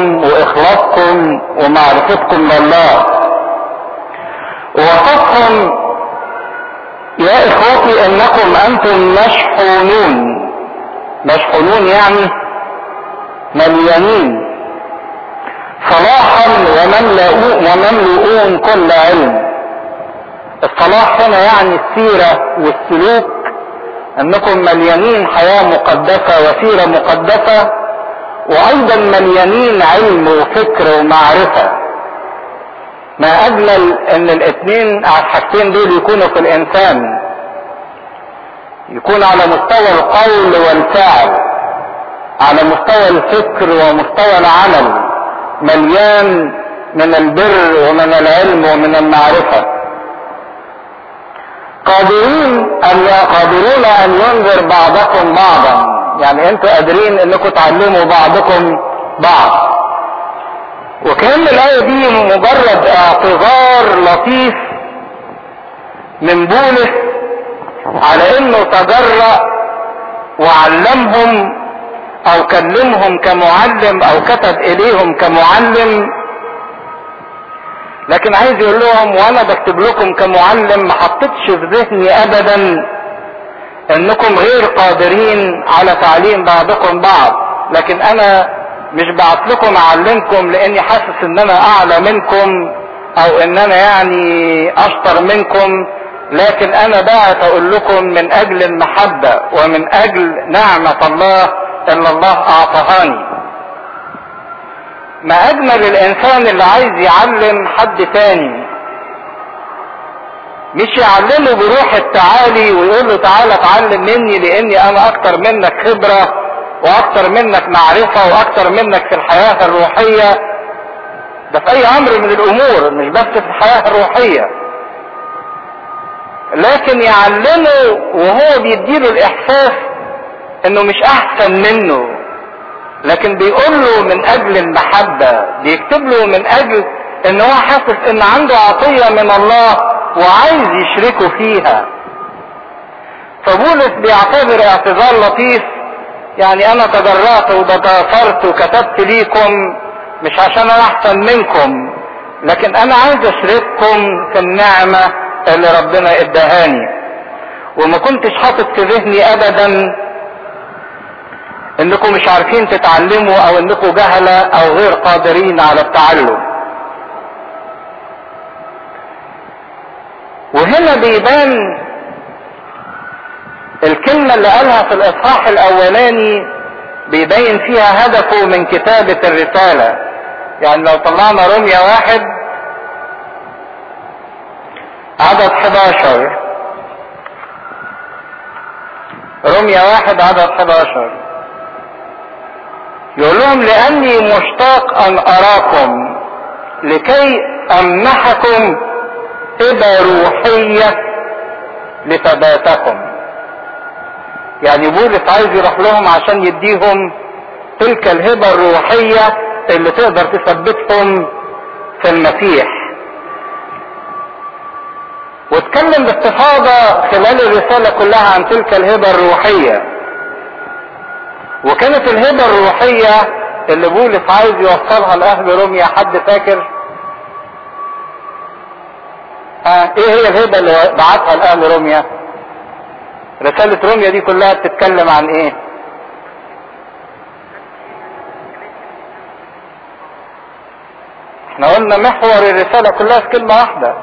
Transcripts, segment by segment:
توبتكم واخلاصكم ومعرفتكم بالله. وصفهم يا اخوتي انكم انتم مشحونون. مشحونون يعني مليانين صلاحا ومملؤون كل علم. الصلاح هنا يعني السيرة والسلوك، انكم مليانين حياة مقدسة وسيرة مقدسة، وايضا مليانين علم وفكر ومعرفة. ما اجمل ان الاثنين الحاجتين دول يكونوا في الانسان، يكون على مستوى القول والفعل، على مستوى الفكر ومستوى العمل، مليان من البر ومن العلم ومن المعرفة. قادرون ان ينذر بعضكم بعضا، يعني انتوا قادرين انكم تعلموا بعضكم بعض. وكان الآية دي مجرد اعتذار لطيف من بولس على انه تجرأ وعلمهم او كلمهم كمعلم او كتب اليهم كمعلم، لكن عايز يقول لهم وانا بكتب لكم كمعلم ما حطيتش في ذهني ابدا انكم غير قادرين على تعليم بعضكم بعض، لكن انا مش بعت لكم اعلمكم لاني حاسس ان انا اعلى منكم او ان انا يعني اشطر منكم، لكن انا بعت اقول لكم من اجل المحبة ومن اجل نعمة الله ان الله اعطهاني. ما اجمل الانسان اللي عايز يعلم حد تاني، مش يعلمه بروح التعالي ويقول له تعالى اتعلم مني لاني انا اكتر منك خبرة واكتر منك معرفة واكتر منك في الحياة الروحية. ده في اي امر من الامور، مش بس في الحياة الروحية، لكن يعلمه وهو بيديله الاحساس انه مش احسن منه، لكن بيقول له من اجل المحبة، بيكتب له من اجل ان هو حاسس ان عنده عطية من الله وعايز يشركه فيها. فبولس بيعتبر اعتذار لطيف، يعني انا تجرأت وتكاثرت وكتبت ليكم مش عشان انا احسن منكم، لكن انا عايز اشرككم في النعمة اللي ربنا ادهاني. وما كنتش حاطط في ذهني ابدا انكم مش عارفين تتعلموا او انكم جهلة او غير قادرين على التعلم. وهنا بيبان الكلمة اللي قالها في الاصحاح الاولاني، بيبين فيها هدفه من كتابة الرسالة. يعني لو طلعنا رمية 1 عدد 11، رمية 1 عدد 11 يقول لهم لاني مشتاق ان اراكم لكي امنحكم هبة روحية لثباتكم. يعني بولس عايز يروح لهم عشان يديهم تلك الهبة الروحية اللي تقدر تثبتهم في المسيح. واتكلم باستفاضة خلال الرسالة كلها عن تلك الهبة الروحية. وكانت الهبة الروحية اللي بولس عايز يوصلها لأهل روميا، حد فاكر؟ ايه هي الهبة اللي بعتها لأهل روميا؟ رسالة روميا دي كلها بتتكلم عن ايه؟ احنا قلنا محور الرسالة كلها في كلمة واحدة،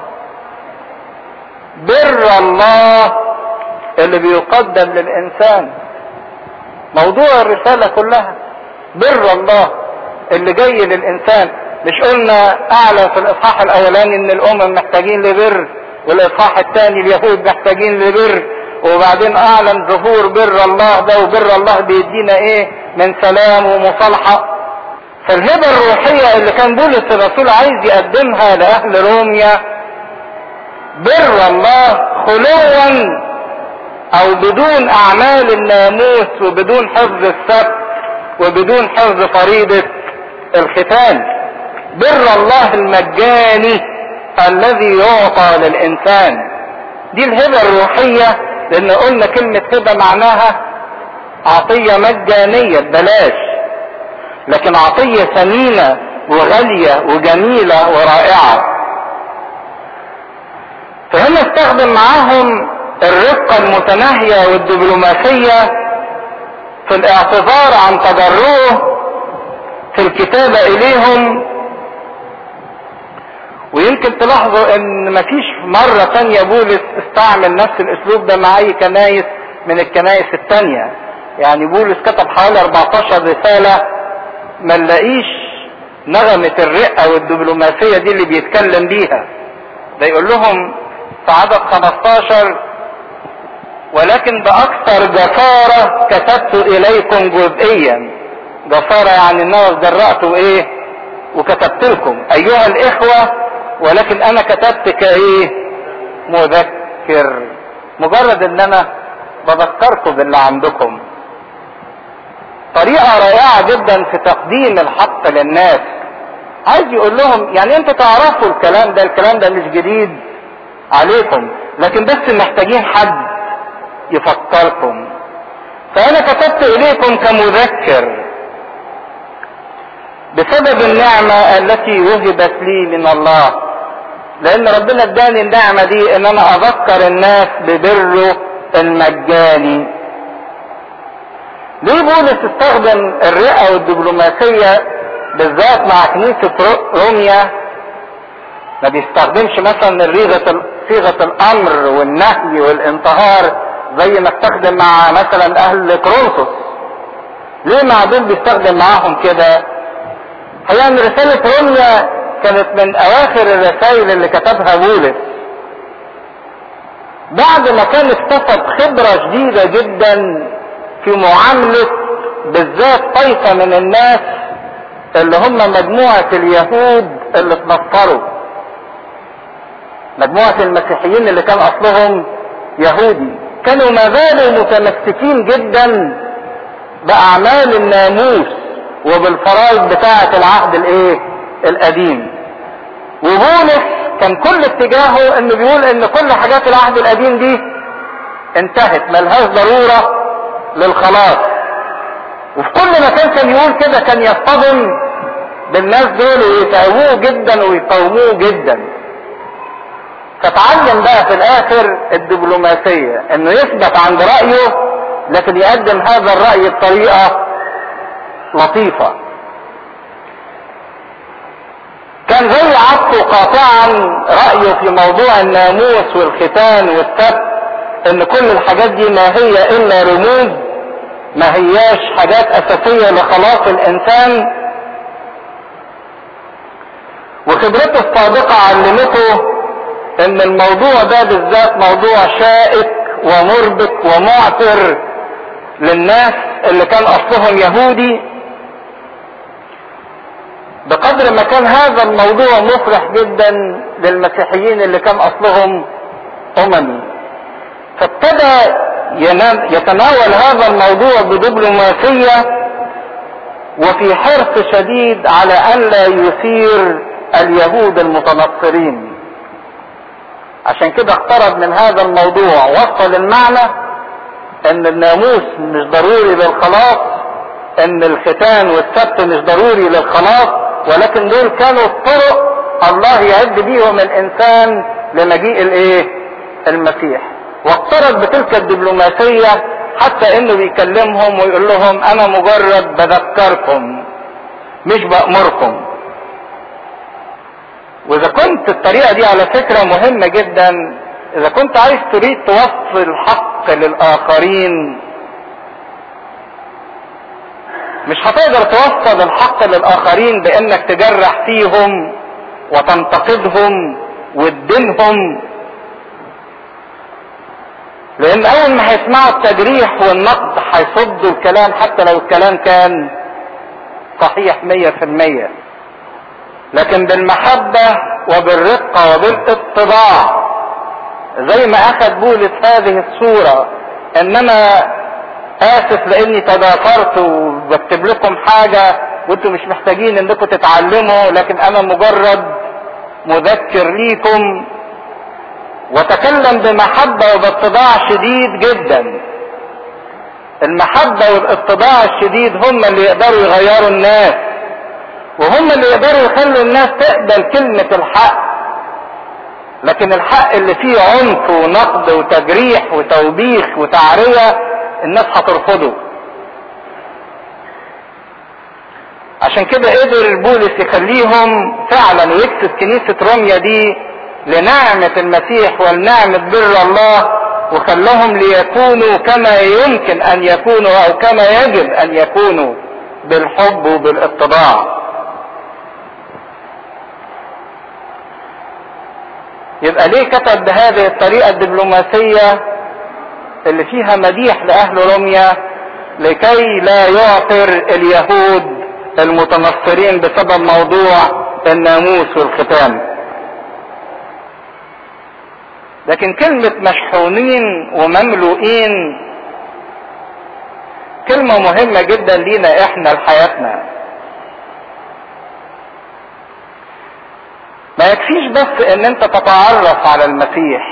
بر الله اللي بيقدم للإنسان. موضوع الرسالة كلها بر الله اللي جاي للإنسان. مش قلنا أعلى في الإصحاح الأولاني إن الأمم محتاجين لبر، والإصحاح الثاني اليهود محتاجين لبر، وبعدين أعلن ظهور بر الله ده، وبر الله بيدينا إيه من سلام ومصالحة. فالهبة الروحية اللي كان بولس الرسول عايز يقدمها لأهل روميا بر الله خلوا او بدون اعمال الناموس وبدون حفظ السبت وبدون حفظ فريضة الختان. بر الله المجاني الذي يعطى للانسان. دي الهبة الروحية، لان قلنا كلمة هبة معناها عطية مجانية ببلاش. لكن عطية ثمينة وغالية وجميلة ورائعة. فهنا استخدم معاهم الرقة المتناهية والدبلوماسية في الاعتذار عن تجرؤه في الكتابة اليهم. ويمكن تلاحظوا ان مفيش مرة تانية بولس استعمل نفس الاسلوب ده مع اي كنايس من الكنايس التانية. يعني بولس كتب حوالي 14 رسالة ما نلاقيش نغمة الرقة والدبلوماسية دي اللي بيتكلم بيها. ده يقول لهم في عدد 15: ولكن باكثر جسارة كتبت اليكم جزئيا. جسارة يعني ان انا جرأت وايه وكتبت لكم ايها الاخوة، ولكن انا كتبت كايه مذكر، مجرد ان انا بذكركم باللي عندكم. طريقة رائعة جدا في تقديم الحق للناس. عايز يقول لهم يعني انتوا تعرفوا الكلام ده مش جديد عليكم، لكن بس محتاجين حد يفكركم. فانا كتبت اليكم كمذكر بسبب النعمة التي وهبت لي من الله، لان ربنا اداني النعمة دي ان انا اذكر الناس ببره المجاني. ليه بولس استخدم الرئة والدبلوماسية بالذات مع كنيسة روميا؟ ما بيستخدمش مثلا صيغة الامر والنهي والانتهار زي ما استخدم مع مثلا اهل كورنثوس. ليه مع دول بيستخدم معاهم كده؟ هي ان رسالة روميا كانت من اواخر الرسائل اللي كتبها بولس بعد ما كان اكتسب خبرة شديدة جدا في معاملة بالذات طائفة من الناس اللي هم مجموعة اليهود اللي اتنصروا، مجموعة المسيحيين اللي كان اصلهم يهودي. كانوا ما زالوا متمسكين جدا باعمال الناموس وبالفرائض بتاعة العهد القديم. وبولس كان كل اتجاهه انه بيقول ان كل حاجات العهد القديم دي انتهت، ملهاش ضرورة للخلاص. وفي كل مكان كان يقول كده كان يصطدم بالناس دول ويتعبوه جدا ويقاوموه جدا. فتعلم بقى في الاخر الدبلوماسية انه يثبت عند رأيه لكن يقدم هذا الرأي بطريقة لطيفة. كان زي عطفه قاطعا رأيه في موضوع الناموس والختان والسبت ان كل الحاجات دي ما هي الا رموز، ما هياش حاجات اساسية لخلاص الانسان. وخبرته السابقة علمته ان الموضوع ده بالذات موضوع شائك ومربك ومعثر للناس اللي كان اصلهم يهودي، بقدر ما كان هذا الموضوع مفرح جدا للمسيحيين اللي كان اصلهم اممي. فابتدى يتناول هذا الموضوع بدبلوماسية وفي حرص شديد على ان لا يثير اليهود المتنصرين. عشان كده اقترب من هذا الموضوع، وصل المعنى ان الناموس مش ضروري للخلاص، ان الختان والسبت مش ضروري للخلاص، ولكن دول كانوا الطرق الله يعد بيهم الانسان لمجيء المسيح. واقترب بتلك الدبلوماسية حتى انه بيكلمهم ويقول لهم انا مجرد بذكركم مش بأمركم. واذا كنت الطريقة دي على فكرة مهمة جدا، اذا كنت عايز تريد توصل الحق للاخرين مش هتقدر توصل الحق للاخرين بانك تجرح فيهم وتنتقدهم وتدينهم، لان اول ما هيسمعوا التجريح والنقد هيصدوا الكلام حتى لو الكلام كان صحيح 100%. لكن بالمحبة وبالرقة وبالاتضاع زي ما اخذ بولس هذه الصورة ان انا اسف لاني تدافرت وبكتب لكم حاجة وانتم مش محتاجين انكم تتعلموا، لكن انا مجرد مذكر ليكم، وتكلم بمحبة وباتضاع شديد جدا. المحبة والاتباع الشديد هم اللي يقدروا يغيروا الناس، وهم اللي يقدروا يخلوا الناس تقبل كلمة الحق. لكن الحق اللي فيه عنف ونقد وتجريح وتوبيخ وتعرية الناس هترفضه. عشان كده قدر بولس يخليهم فعلا ويكسب كنيسة روميا دي لنعمة المسيح ولنعمة بر الله، وخلهم ليكونوا كما يمكن ان يكونوا او كما يجب ان يكونوا بالحب وبالاتباع. يبقى ليه كتب بهذه الطريقة الدبلوماسية اللي فيها مديح لأهل روميا؟ لكي لا يعثر اليهود المتنصرين بسبب موضوع الناموس والختان. لكن كلمة مشحونين ومملوئين كلمة مهمة جدا لينا احنا لحياتنا. ما يكفيش بس ان انت تتعرف على المسيح،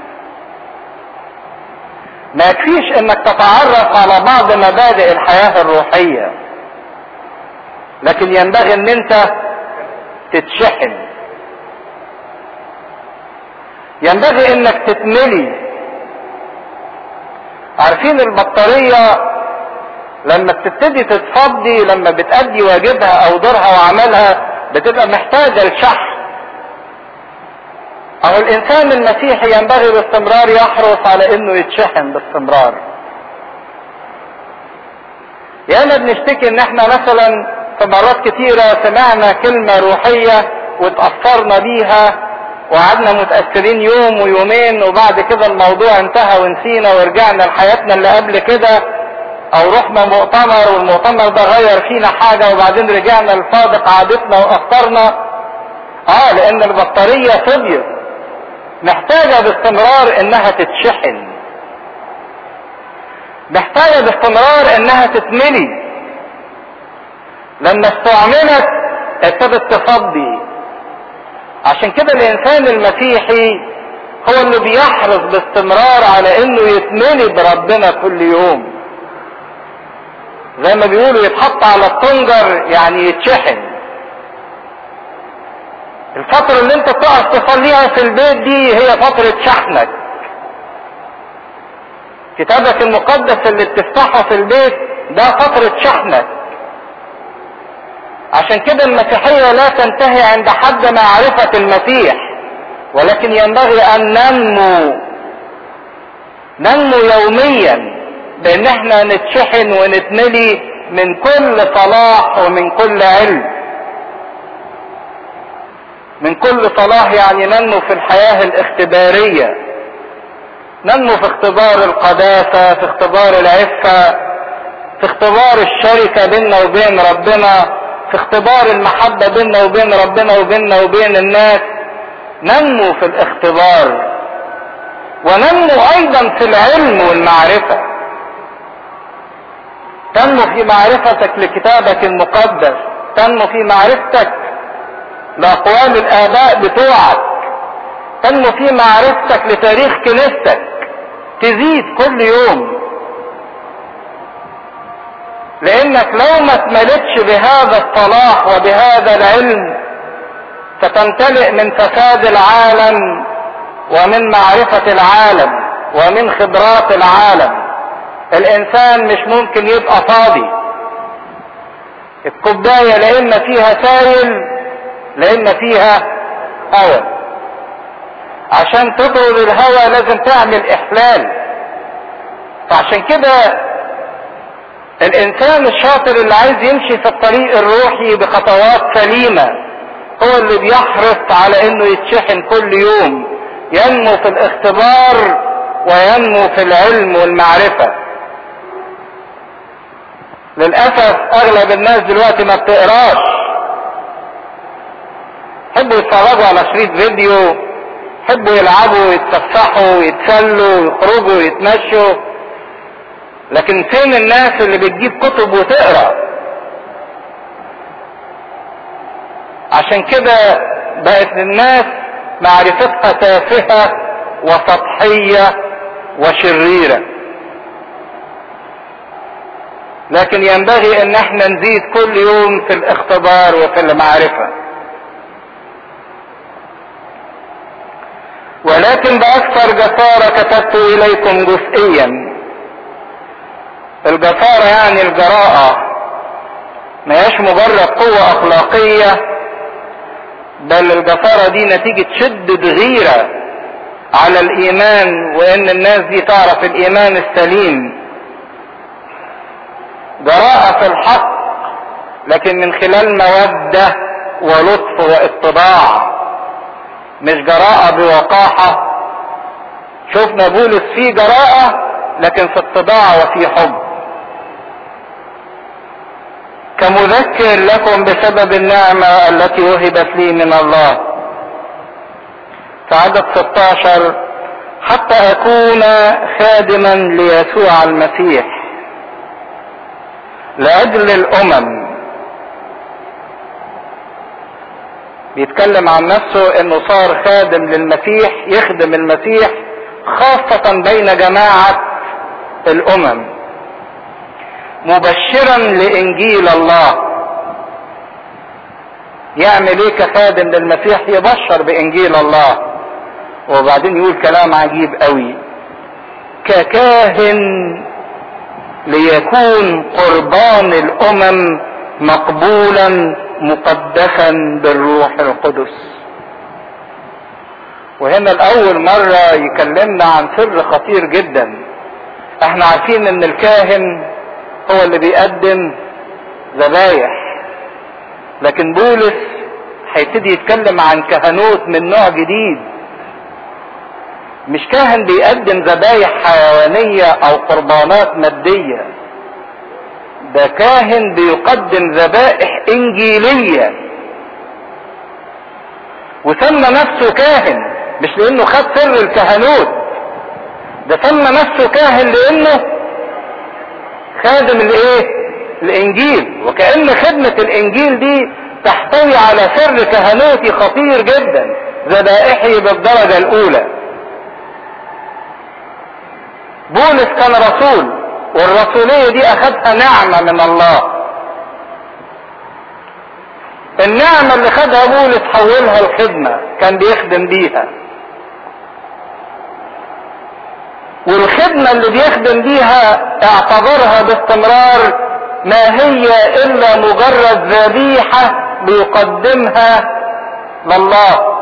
ما يكفيش انك تتعرف على بعض مبادئ الحياة الروحية، لكن ينبغي ان انت تتشحن، ينبغي انك تتملي. عارفين البطارية لما بتبتدي تتفضي، لما بتأدي واجبها او دورها وعملها بتبقى محتاجة لشحن. او الانسان المسيحي ينبغي باستمرار يحرص على انه يتشحن باستمرار. يعني بنشتكي ان احنا مثلا في مرات كتيرة سمعنا كلمة روحية وتأثرنا بيها وقعدنا متأثرين يوم ويومين، وبعد كده الموضوع انتهى ونسينا ورجعنا لحياتنا اللي قبل كده، او رحنا مؤتمر والمؤتمر ده غير فينا حاجة وبعدين رجعنا لصادق عادتنا واثرنا. لان البطارية فضيت، محتاجة باستمرار انها تتشحن، محتاجة باستمرار انها تتملي. لما استعملت ابتدت تفضي. عشان كده الانسان المسيحي هو اللي بيحرص باستمرار على انه يتملي بربنا كل يوم. زي ما بيقولوا يتحط على الطنجر، يعني يتشحن. الفترة اللي انت تقف تصليها في البيت دي هي فترة شحنك. كتابك المقدس اللي بتفتحه في البيت ده فترة شحنك. عشان كده المسيحية لا تنتهي عند حد معرفة المسيح، ولكن ينبغي ان ننمو يوميا بان احنا نتشحن ونتملي من كل صلاح ومن كل علم. من كل صلاح يعني ننمو في الحياة الاختبارية، ننمو في اختبار القداسة، في اختبار العفة، في اختبار الشركة بيننا وبين ربنا، في اختبار المحبة بيننا وبين ربنا وبيننا وبين الناس. ننمو في الاختبار، وننمو ايضا في العلم والمعرفة. تنمو في معرفتك لكتابك المقدس، تنمو في معرفتك لأقوال الآباء بتوعك، تنمو في معرفتك لتاريخ كنيستك، تزيد كل يوم. لأنك لو ما اتملتش بهذا الصلاح وبهذا العلم ستمتلئ من فساد العالم ومن معرفة العالم ومن خبرات العالم. الإنسان مش ممكن يبقى فاضي. الكوباية لا إما فيها سائل لا إما فيها هواء. عشان تطرد الهواء لازم تعمل إحلال. فعشان كده الإنسان الشاطر اللي عايز يمشي في الطريق الروحي بخطوات سليمة هو اللي بيحرص على إنه يتشحن كل يوم، ينمو في الاختبار وينمو في العلم والمعرفة. للأسف أغلب الناس دلوقتي ما بتقراش، يحبوا يتفرجوا على شريط فيديو، يحبوا يلعبوا ويتفسحوا ويتسلوا ويخرجوا ويتمشوا. لكن فين الناس اللي بتجيب كتب وتقرا؟ عشان كده بقت الناس معرفتها تافهة وسطحية وشريرة. لكن ينبغي ان احنا نزيد كل يوم في الاختبار وفي المعرفة. ولكن باكثر جسارة كتبت اليكم جزئيا. الجسارة يعني الجراءة، ما هيش مجرد قوة اخلاقية، بل الجسارة دي نتيجة شدة غيرة على الايمان، وان الناس دي تعرف الايمان السليم. جراءة في الحق، لكن من خلال مودة ولطف واتضاع، مش جراءة بوقاحة. شفنا بولس فيه جراءة لكن في اتضاع وفي حب. كمذكر لكم بسبب النعمة التي وهبت لي من الله. في عدد 16: حتى اكون خادما ليسوع المسيح لاجل الامم. بيتكلم عن نفسه انه صار خادم للمسيح، يخدم المسيح خاصة بين جماعة الامم، مبشرا لانجيل الله. يعمل ايه كخادم للمسيح؟ يبشر بانجيل الله. وبعدين يقول كلام عجيب قوي: ككاهن ليكون قربان الامم مقبولا مقدسا بالروح القدس. وهنا الاول مرة يكلمنا عن سر خطير جدا. احنا عارفين ان الكاهن هو اللي بيقدم ذبايح، لكن بولس هيبتدي يتكلم عن كهنوت من نوع جديد. مش كاهن بيقدم ذبايح حيوانية او قربانات مادية، ده كاهن بيقدم ذبائح انجيلية. وسمى نفسه كاهن مش لانه خد سر الكهنوت، ده سمى نفسه كاهن لانه خادم الايه؟ الانجيل. وكأن خدمة الانجيل دي تحتوي على سر كهنوتي خطير جدا، ذبائحي بالدرجة الاولى. بولس كان رسول، والرسولية دي اخذها نعمة من الله. النعمة اللي خدها بولس حولها الخدمة، كان بيخدم بيها. والخدمة اللي بيخدم بيها اعتبرها باستمرار ما هي الا مجرد ذبيحة بيقدمها لله.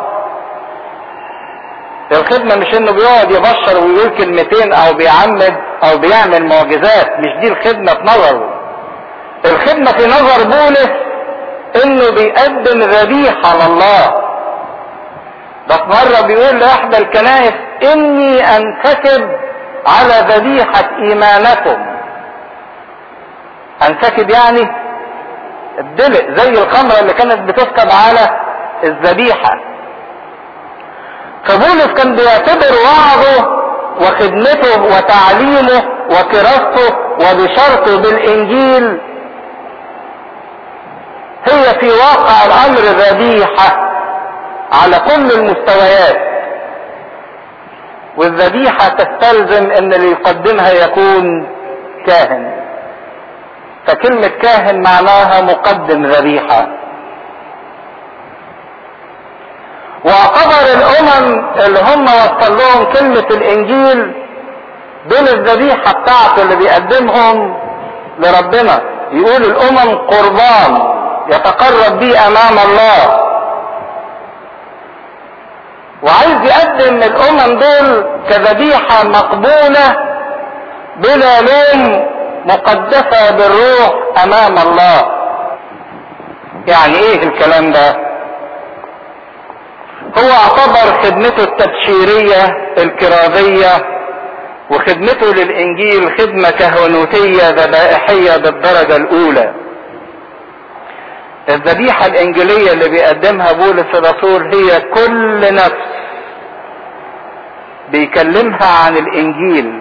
الخدمة مش انه بيقعد يبشر ويقول كلمتين او بيعمد او بيعمل معجزات، مش دي الخدمة في نظره. الخدمة في نظر بولس انه بيقدم ذبيحة لله. ده في مرة بيقول لاحدى الكنائس: اني انسكب على ذبيحة ايمانكم. انسكب يعني الدلق، زي الخمرة اللي كانت بتسكب على الذبيحة. فبولس كان بيعتبر وعظه وخدمته وتعليمه وكراسته وبشارته بالانجيل هي في واقع الامر ذبيحة على كل المستويات. والذبيحة تستلزم ان اللي يقدمها يكون كاهن. فكلمة كاهن معناها مقدم ذبيحة. واعتبر الامم اللي هم وصل لهم كلمة الانجيل دول الذبيحة بتاعته اللي بيقدمهم لربنا. يقول الامم قربان يتقرب بيه امام الله، وعايز يقدم الامم دول كذبيحة مقبولة بلا لوم مقدسة بالروح امام الله. يعني ايه الكلام ده؟ هو اعتبر خدمته التبشيرية الكرازية وخدمته للانجيل خدمة كهنوتية ذبائحية بالدرجة الاولى. الذبيحة الانجيلية اللي بيقدمها بولس الرسول هي كل نفس بيكلمها عن الانجيل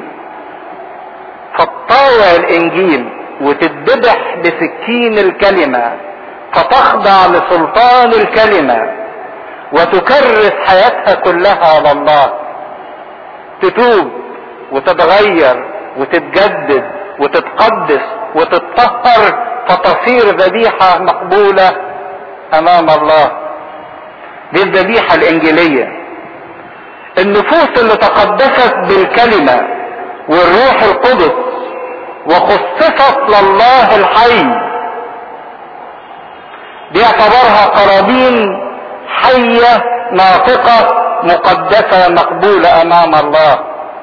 فتطاوع الانجيل وتتذبح بسكين الكلمة، فتخضع لسلطان الكلمة وتكرس حياتها كلها لله، تتوب وتتغير وتتجدد وتتقدس وتتطهر فتصير ذبيحة مقبولة امام الله. دي الذبيحة الانجيلية. النفوس اللي تقدست بالكلمة والروح القدس وخصصت لله الحي دي اعتبرها قرابين حية ناطقة مقدسة مقبولة امام الله.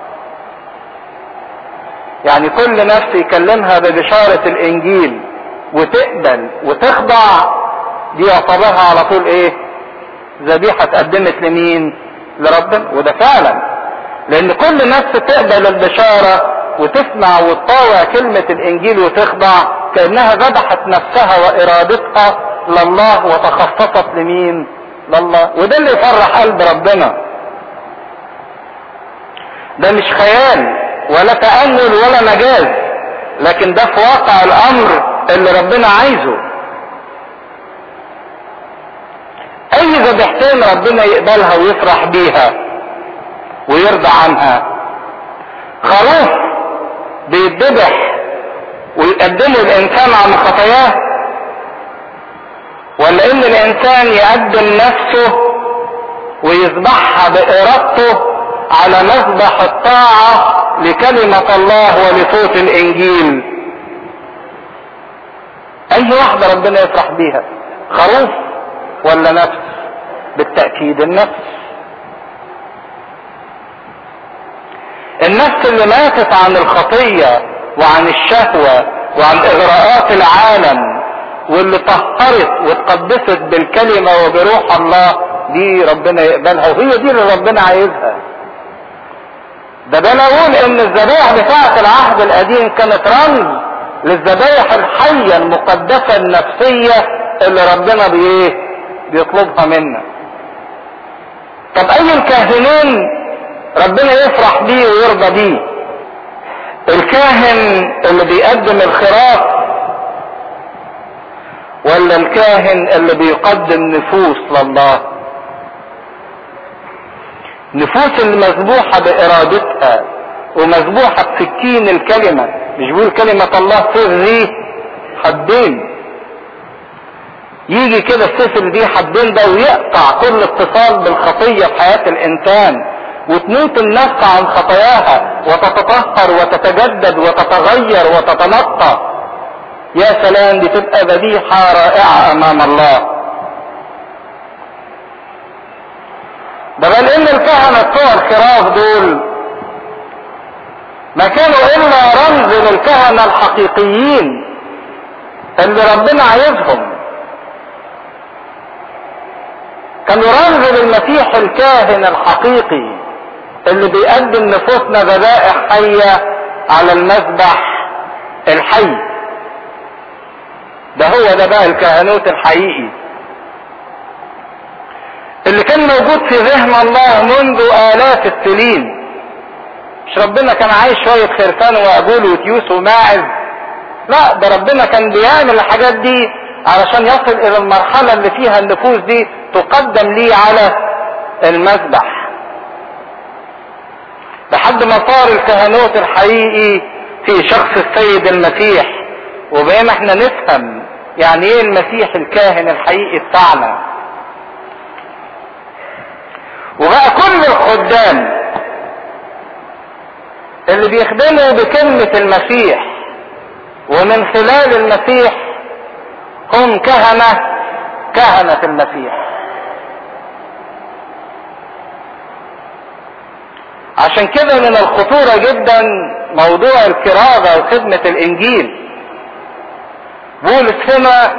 يعني كل نفس يكلمها ببشارة الانجيل وتقبل وتخضع دي يعتبرها على طول ايه؟ ذبيحة اتقدمت لمين؟ لربنا. وده فعلا لان كل نفس تقبل البشارة وتسمع وتطاوع كلمة الانجيل وتخضع كأنها ذبحت نفسها وارادتها لله وتخصصت لمين؟ لله. وده اللي يفرح قلب ربنا. ده مش خيال ولا تأمل ولا مجاز، لكن ده في واقع الامر اللي ربنا عايزه. اي ذبيحتين ربنا يقبلها ويفرح بيها ويرضى عنها؟ خروف بيتذبح ويقدمه الانسان عن خطاياه، ولا ان الانسان يقدم نفسه ويذبحها بارادته على مذبح الطاعة لكلمة الله ولصوت الانجيل؟ اي واحدة ربنا يفرح بيها؟ خروف ولا نفس؟ بالتأكيد النفس. النفس اللي ماتت عن الخطية وعن الشهوة وعن اغراءات العالم واللي طهرت واتقدست بالكلمة وبروح الله دي ربنا يقبلها، وهي دي اللي ربنا عايزها. ده انا اقول ان الذبائح بتاعة العهد القديم كانت رمز للذبائح الحية المقدسة النفسية اللي ربنا بيطلبها منا. طب اي الكاهنين ربنا يفرح بيه ويرضى بيه؟ الكاهن اللي بيقدم الخراف ولا الكاهن اللي بيقدم نفوس لله؟ نفوس اللي مذبوحة بارادتها ومذبوحة بسكين الكلمة. مش بيقول كلمة الله سيف ذي حدين؟ يجي كده السيف اللي ذي حدين ده ويقطع كل اتصال بالخطية في حياة الانسان، وتموت النفس عن خطاياها وتتطهر وتتجدد وتتغير وتتنقى. يا سلام، دي تبقى ذبيحة رائعة امام الله. ده بل ان الكهنة بتوع الخراف دول ما كانوا الا رمز للكهنة الحقيقيين اللي ربنا عايزهم. كانوا رمز للمسيح الكاهن الحقيقي اللي بيقدم نفوسنا ذبائح حية على المذبح الحي. ده هو ده بقى الكهنوت الحقيقي اللي كان موجود في ذهن الله منذ آلاف السنين. مش ربنا كان عايش شوية خرفان وعجول وتيوس وماعز، لا، ده ربنا كان بيعمل الحاجات دي علشان يصل الى المرحلة اللي فيها النفوس دي تقدم ليه على المذبح، لحد ما صار الكهنوت الحقيقي في شخص السيد المسيح. وبقينا احنا نفهم يعني ايه المسيح الكاهن الحقيقي بتاعنا. وبقى كل الخدام اللي بيخدموا بكلمة المسيح ومن خلال المسيح هم كهنة المسيح. عشان كده من الخطورة جدا موضوع الكرازة وخدمة الانجيل. بولس هنا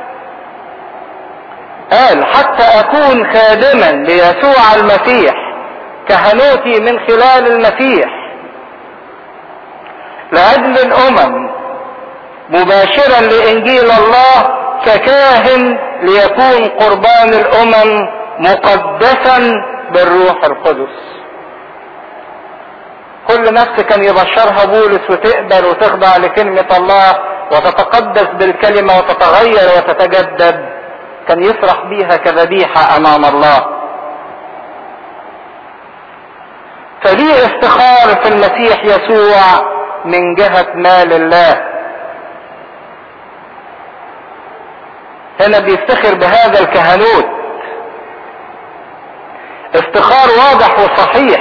قال حتى اكون خادما ليسوع المسيح كهنوتي من خلال المسيح لاجل الامم مباشرا لانجيل الله ككاهن ليكون قربان الامم مقدسا بالروح القدس. كل نفس كان يبشرها بولس وتقبل وتخضع لكلمة الله وتتقدس بالكلمة وتتغير وتتجدد، كان يفرح بيها كذبيحة امام الله. فليه افتخار في المسيح يسوع من جهة مال الله، هنا بيفتخر بهذا الكهنوت افتخار واضح وصحيح،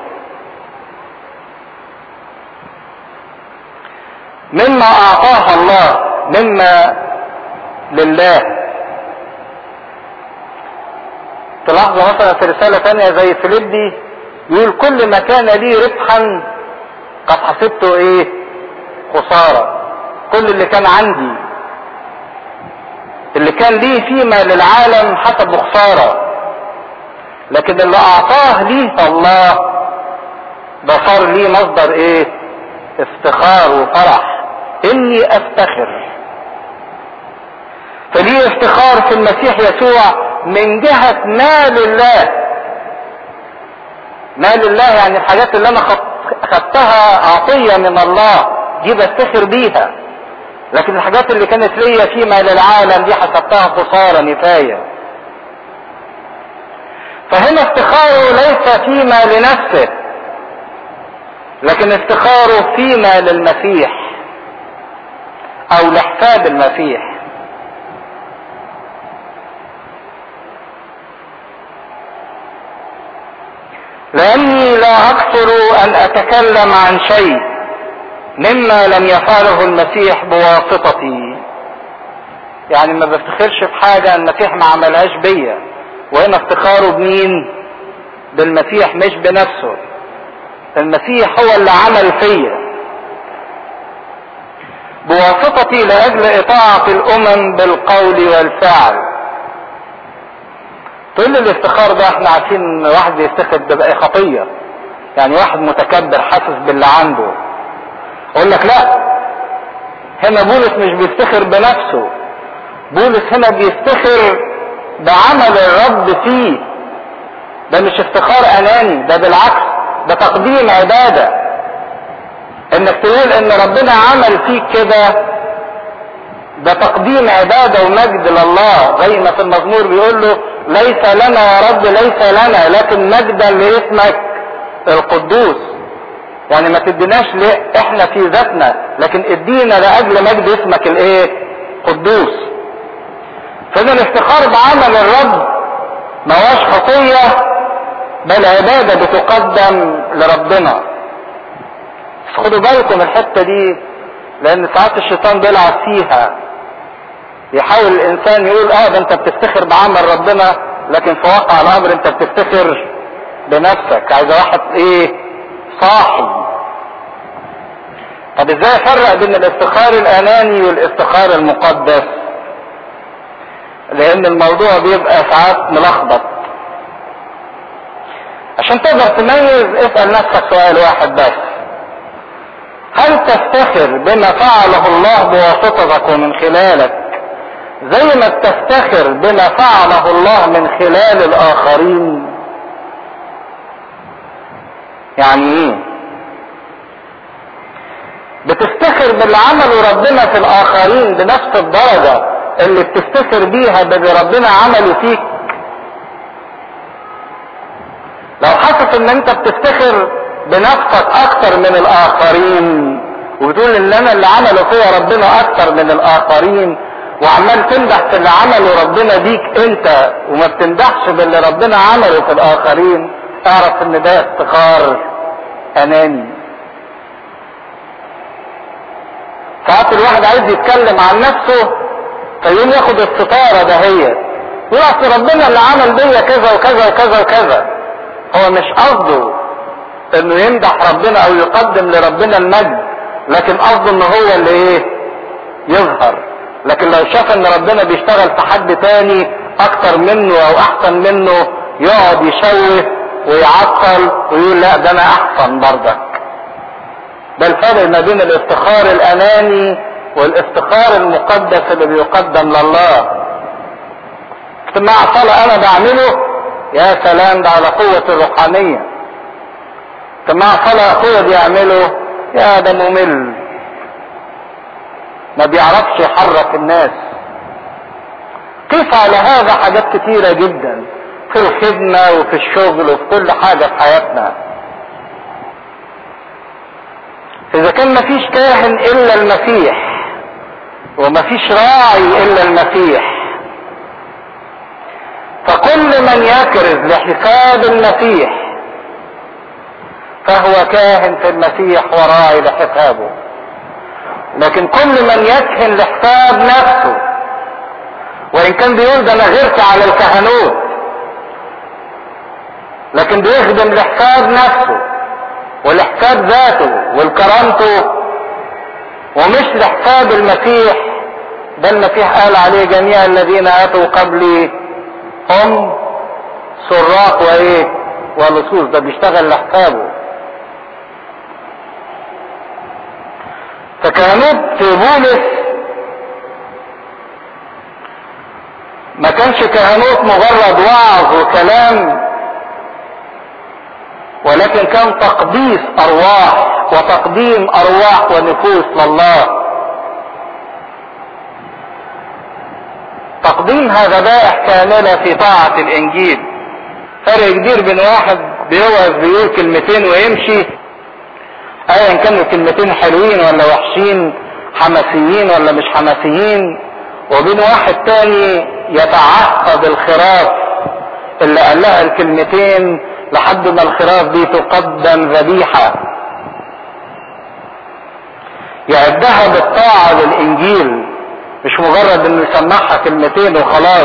مما اعطاه الله، مما لله. تلاحظوا مثلا في رسالة تانية زي فيليبي يقول كل ما كان لي ربحا قد حسبته ايه؟ خسارة. كل اللي كان عندي، اللي كان ليه فيما للعالم حسب خسارة، لكن اللي اعطاه ليه الله ده صار ليه مصدر ايه؟ افتخار وفرح. اني افتخر. فليه افتخار في المسيح يسوع من جهة ما لله. ما لله يعني الحاجات اللي انا خدتها عطية من الله دي بفتخر بيها، لكن الحاجات اللي كانت ليا فيما للعالم دي حسبتها خسارة نفاية. فهنا افتخاره ليس فيما لنفسه، لكن افتخاره فيما للمسيح او لحساب المسيح. لاني لا اكثر ان اتكلم عن شيء مما لم يفعله المسيح بواسطتي. يعني ما بفتخرش بحاجة المسيح ما عملهاش بيا، وهنا افتخاره بمين؟ بالمسيح مش بنفسه. المسيح هو اللي عمل فيا بواسطتي لاجل اطاعة الامم بالقول والفعل. تقول لي الافتخار ده احنا عارفين ان واحد بيفتخر ده بقى خطية، يعني واحد متكبر حاسس باللي عنده. اقول لك لا، هنا بولس مش بيفتخر بنفسه، بولس هنا بيفتخر بعمل الرب فيه. ده مش افتخار اناني، ده بالعكس، ده تقديم عبادة. انك تقول ان ربنا عمل فيك كده ده تقديم عبادة ومجد لله، زي ما في المزمور بيقول له ليس لنا يا رب ليس لنا لكن مجدا لاسمك القدوس. يعني ما تديناش احنا في ذاتنا، لكن ادينا لاجل مجد اسمك الايه؟ قدوس. فإذا الافتخار بعمل الرب ما هوش خطية، بل عبادة بتقدم لربنا. بس خدوا بالكم الحتة دي، لان ساعات الشيطان بيلعب فيها، يحاول الانسان يقول ده انت بتفتخر بعمل ربنا، لكن في واقع الامر انت بتفتخر بنفسك. عايز واحد ايه؟ صاحي. طب ازاي افرق بين الافتخار الاناني والافتخار المقدس؟ لان الموضوع بيبقى ساعات ملخبط. عشان تقدر تميز اسأل نفسك سؤال واحد بس: هل تفتخر بما فعله الله بواسطتك ومن خلالك زي ما تفتخر بما فعله الله من خلال الاخرين؟ يعني ايه؟ بتفتخر باللي عمله ربنا في الاخرين بنفس الدرجة اللي بتفتخر بيها باللي ربنا عمله فيك؟ لو حاسس ان انت بتفتخر بنفسك اكتر من الاخرين وبتقول ان انا اللي عمله فيا ربنا اكتر من الاخرين، وعمال تمدح في اللي عمله ربنا بيك انت وما بتمدحش باللي ربنا عمله في الاخرين، اعرف ان ده افتخار اناني. ساعات الواحد عايز يتكلم عن نفسه فيقوم ياخد الستارة دهيت يقول اصل ربنا اللي عمل بيا كذا وكذا وكذا وكذا. هو مش قصده انه يمدح ربنا او يقدم لربنا المجد، لكن قصده ان هو اللي ايه؟ يظهر. لكن لو شاف ان ربنا بيشتغل في حد تاني اكتر منه او احسن منه يقعد يشوه ويعطل ويقول لا ده انا احسن برضك. ده الفرق ما بين الافتخار الاناني والافتخار المقدس اللي بيقدم لله. اجتماع صلاة انا بعمله يا سلام، ده على قوة الروحانية. اجتماع صلاة اخويا بيعمله يا ده ممل، ما بيعرفش يحرك الناس. قيس على هذا حاجات كتيرة جدا في الخدمة وفي الشغل وفي كل حاجة في حياتنا. اذا كان مفيش كاهن الا المسيح ومفيش راعي الا المسيح، من يكرز لحساب المسيح فهو كاهن في المسيح وراعي لحسابه. لكن كل من يكهن لحساب نفسه، وان كان بيقول ده انا غيرت على الكهنوت، لكن بيخدم لحساب نفسه ولحساب ذاته والكرامته ومش لحساب المسيح، ده المسيح قال عليه جميع الذين اتوا قبلي هم سراق وايه ولصوص. ده بيشتغل لحسابه. فكهنوت في بولس ما كانش كهنوت مجرد وعظ وكلام، ولكن كان تقديس ارواح وتقديم ارواح ونفوس لله. تقديمها ذبائح كاملة في طاعة الانجيل. فرق كبير بين واحد بيوعظ بيقول كلمتين ويمشي، ايا كانوا كلمتين حلوين ولا وحشين، حماسيين ولا مش حماسيين، وبين واحد تاني يتعهد الخراف اللي قال لها الكلمتين لحد ما الخراف دي تقدم ذبيحة، يعدها بالطاعة للانجيل، مش مجرد انه يسمعها كلمتين وخلاص،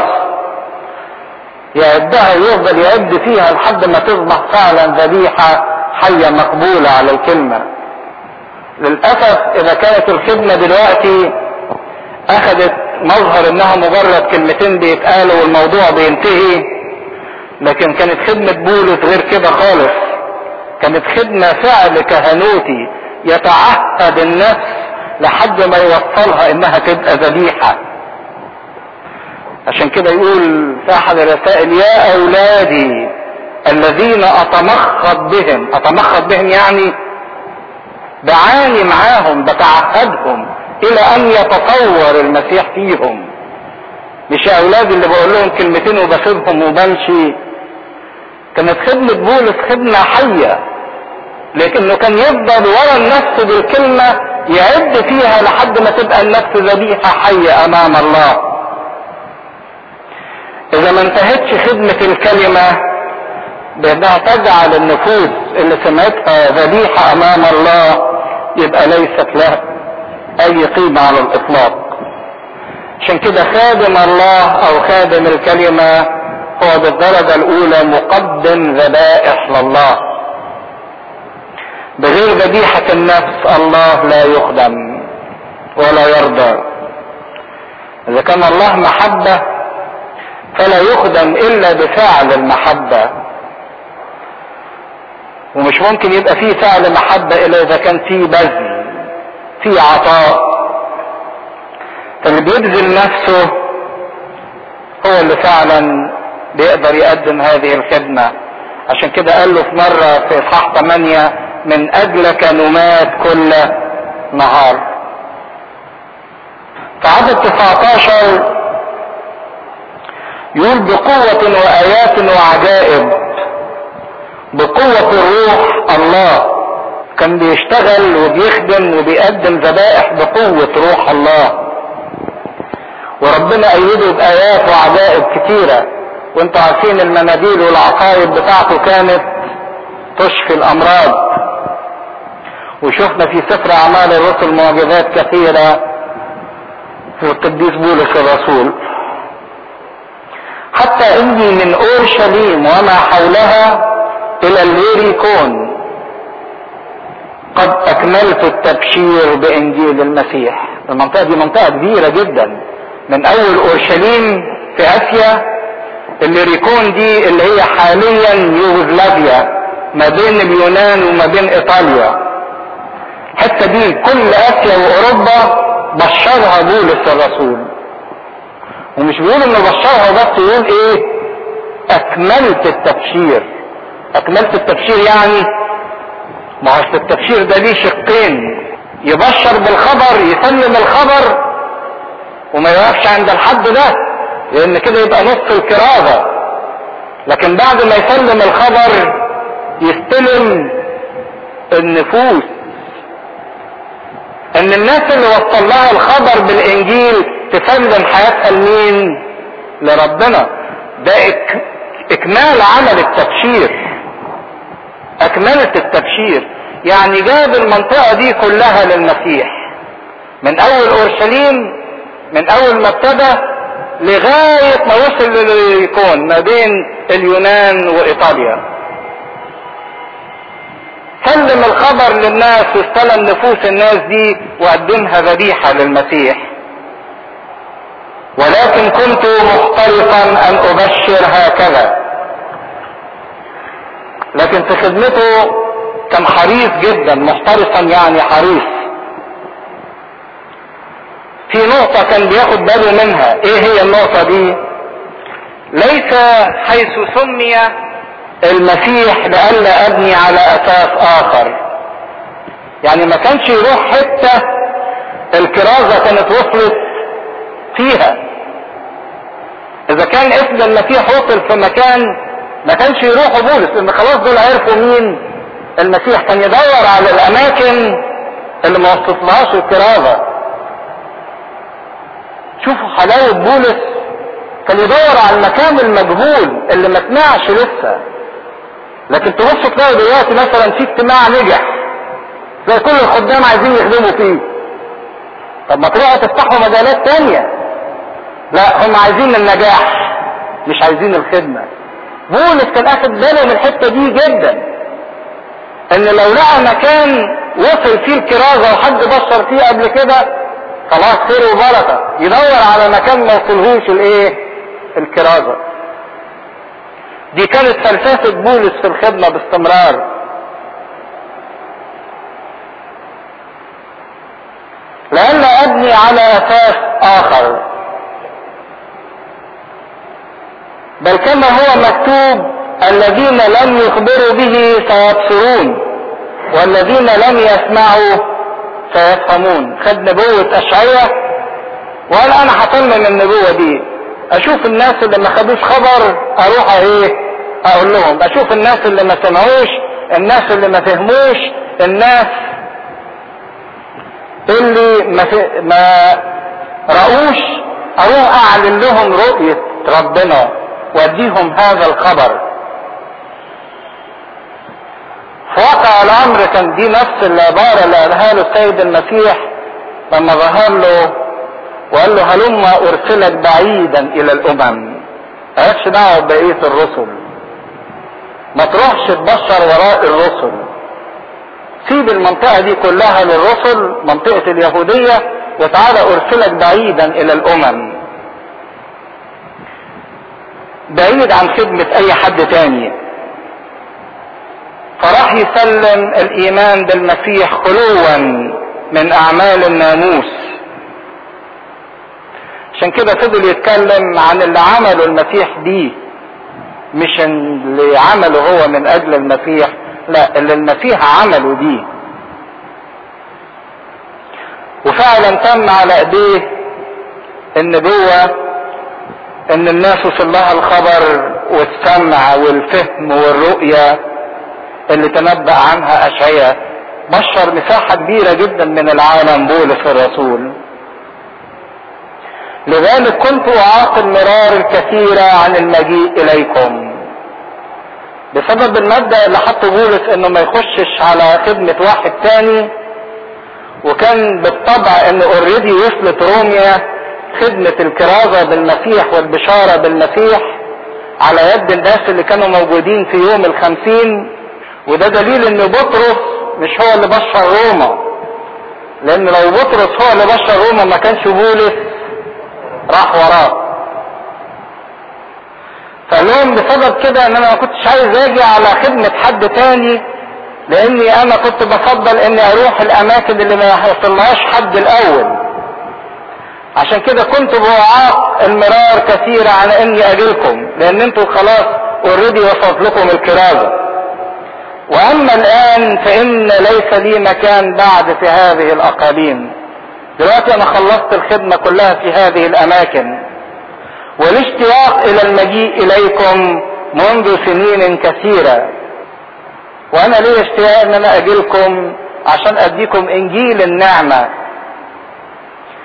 يعدها ويفضل يعد فيها لحد ما تصبح فعلا ذبيحة حية مقبولة على الكلمة. للأسف اذا كانت الخدمة دلوقتي اخذت مظهر انها مجرد كلمتين بيتقالوا والموضوع بينتهي، لكن كانت خدمة بولس غير كده خالص. كانت خدمة فعل كهنوتي يتعهد النفس لحد ما يوصلها انها تبقى ذبيحة. عشان كده يقول في احد الرسائل يا اولادي الذين اتمخض بهم يعني بعاني معاهم، بتعهدهم الى ان يتصور المسيح فيهم. مش يا اولادي اللي بقول لهم كلمتين وبسيبهم وبمشي. كانت خدمة بولس خدمة حية، لكنه كان يفضل ورا النفس بالكلمة يعد فيها لحد ما تبقى النفس ذبيحة حية امام الله. اذا ما انتهتش خدمة الكلمة بانها تجعل النفوس اللي سمعتها ذبيحة امام الله، يبقى ليست لها اي قيمة على الاطلاق. عشان كده خادم الله او خادم الكلمة هو بالدرجة الاولى مقدم ذبائح لله. بغير ذبيحة النفس الله لا يخدم ولا يرضى. اذا كان الله محبة فلا يخدم الا بفعل المحبة، ومش ممكن يبقى فيه فعل محبة الا اذا كان فيه بذل، فيه عطاء. فاللي بيبذل نفسه هو اللي فعلا بيقدر يقدم هذه الخدمة. عشان كده قال له في مرة في اصحاح 8 من اجلك نمات كل نهار. في عدد 19 يقول بقوة وآيات وعجائب، بقوة الروح الله. كان بيشتغل وبيخدم وبيقدم ذبائح بقوة روح الله، وربنا أيده بآيات وعجائب كتيرة. وانتوا عارفين المناديل والعقائد بتاعته كانت تشفي الأمراض. وشفنا في سفر أعمال الرسل معجزات كثيرة في القديس بولس الرسول. حتى اني من اورشليم وما حولها الى الليريكون قد اكملت التبشير بانجيل المسيح. المنطقة دي منطقة كبيرة جدا، من اول اورشليم في اسيا، الليريكون دي اللي هي حاليا يوغوسلافيا ما بين اليونان وما بين ايطاليا. الحتة دي كل اسيا واوروبا بشرها بولس الرسول. ومش بيقول انه بشرها بس، يقول ايه؟ اكملت التبشير. اكملت التبشير يعني ما هو التبشير ده ليه شقين، يبشر بالخبر، يسلم الخبر وما يوقفش عند الحد ده، لان كده يبقى نص الكرازة. لكن بعد ما يسلم الخبر يستلم النفوس، ان الناس اللي وصل لها الخبر بالانجيل تسلم حياتها لمين؟ لربنا. ده اكمال عمل التبشير، اكملة التبشير، يعني جاب المنطقة دي كلها للمسيح من اول اورشليم، من اول ما ابتدى لغاية ما وصل لليكون ما بين اليونان وايطاليا. سلم الخبر للناس واستلم نفوس الناس دي وقدمها ذبيحة للمسيح. ولكن كنت محترصا ان ابشر هكذا. لكن في خدمته كان حريص جدا، محترصا يعني حريص. في نقطة كان بياخد باله منها، ايه هي النقطة دي؟ ليس حيث سمي المسيح لئلا ابني على اساس اخر. يعني ما كانش يروح حتة الكرازة كانت وصلت فيها. اذا كان اسم المسيح وصل في مكان ما كانش يروحوا بولس، لان خلاص دول عرفوا مين المسيح. كان يدور على الاماكن اللي ما وصلتلهاش الكرازة. شوفوا حلاوة بولس، كان يدور على المكان المجهول اللي ما سمعش لسه. لكن تبص تلاقوا دلوقتي مثلا في اجتماع نجح زي كل الخدام عايزين يخدموا فيه، طب ما تروحوا تفتحوا مجالات تانية. لا، هم عايزين النجاح مش عايزين الخدمة. بولس كان اخد باله من الحتة دي جدا، ان لو لقى مكان وصل فيه الكرازة وحد بشر فيه قبل كده خلاص خير وبركة، يدور على مكان ما وصلهوش الايه الكرازة. دي كانت فلسفة بولس في الخدمة باستمرار. لأن أبني على أساس آخر، بل كما هو مكتوب الذين لم يخبروا به سيبصرون والذين لم يسمعوا سيفهمون. خد نبوة أشعياء وقال أنا هتمم النبوة دي، أشوف الناس اللي ما خدوش خبر أروح أقول لهم، أشوف الناس اللي ما سمعوش، الناس اللي ما فهموش، الناس اللي ما رأوش، أروح أعلن لهم رؤية ربنا وأديهم هذا الخبر. فوقع الأمر كان دي نفس العبارة اللي قالها له السيد المسيح لما ظهر له وقال له هلما أرسلك بعيدا إلى الأمم. مالكش دعوة ببقية الرسل، ما تروحش تبشر وراء الرسل، سيب المنطقة دي كلها للرسل، منطقة اليهودية، وتعالى أرسلك بعيدا إلى الأمم، بعيد عن خدمة أي حد تاني. فراح يسلم الإيمان بالمسيح خلوا من أعمال الناموس. عشان كده فضل يتكلم عن اللي عمله المسيح دي، مش اللي عمله هو من أجل المسيح، لا، اللي المسيح عمله دي. وفعلا تم على ايديه النبوة ان الناس وصل لها الخبر والسمع والفهم والرؤية اللي تنبأ عنها أشعياء. بشر مساحة كبيرة جدا من العالم بولس الرسول. لذلك كنت أعاقب مرار الكثير عن المجيء إليكم، بسبب المبدأ اللي حطه بولس انه ما يخشش على خدمة واحد تاني. وكان بالطبع انه اوريدي وصلت روميا خدمة الكرازة بالمسيح والبشارة بالمسيح على يد الناس اللي كانوا موجودين في يوم 50. وده دليل ان بطرس مش هو اللي بشر روما، لان لو بطرس هو اللي بشر روما ما كانش بولس راح وراه. فقال لهم بسبب كده ان انا ما كنتش عايز اجي على خدمة حد تاني، لاني انا كنت بفضل اني اروح الاماكن اللي ما يوصلهاش حد الاول. عشان كده كنت بعاق المرار كثيرة عن اني اجيلكم، لان انتوا خلاص اوريدي وصلت لكم الكرازة. واما الان فان ليس لي مكان بعد في هذه الاقاليم. دلوقتي انا خلصت الخدمة كلها في هذه الاماكن، والاشتياق الى المجيء اليكم منذ سنين كثيرة. وانا ليه اشتياق ان انا اجيلكم عشان اديكم انجيل النعمة.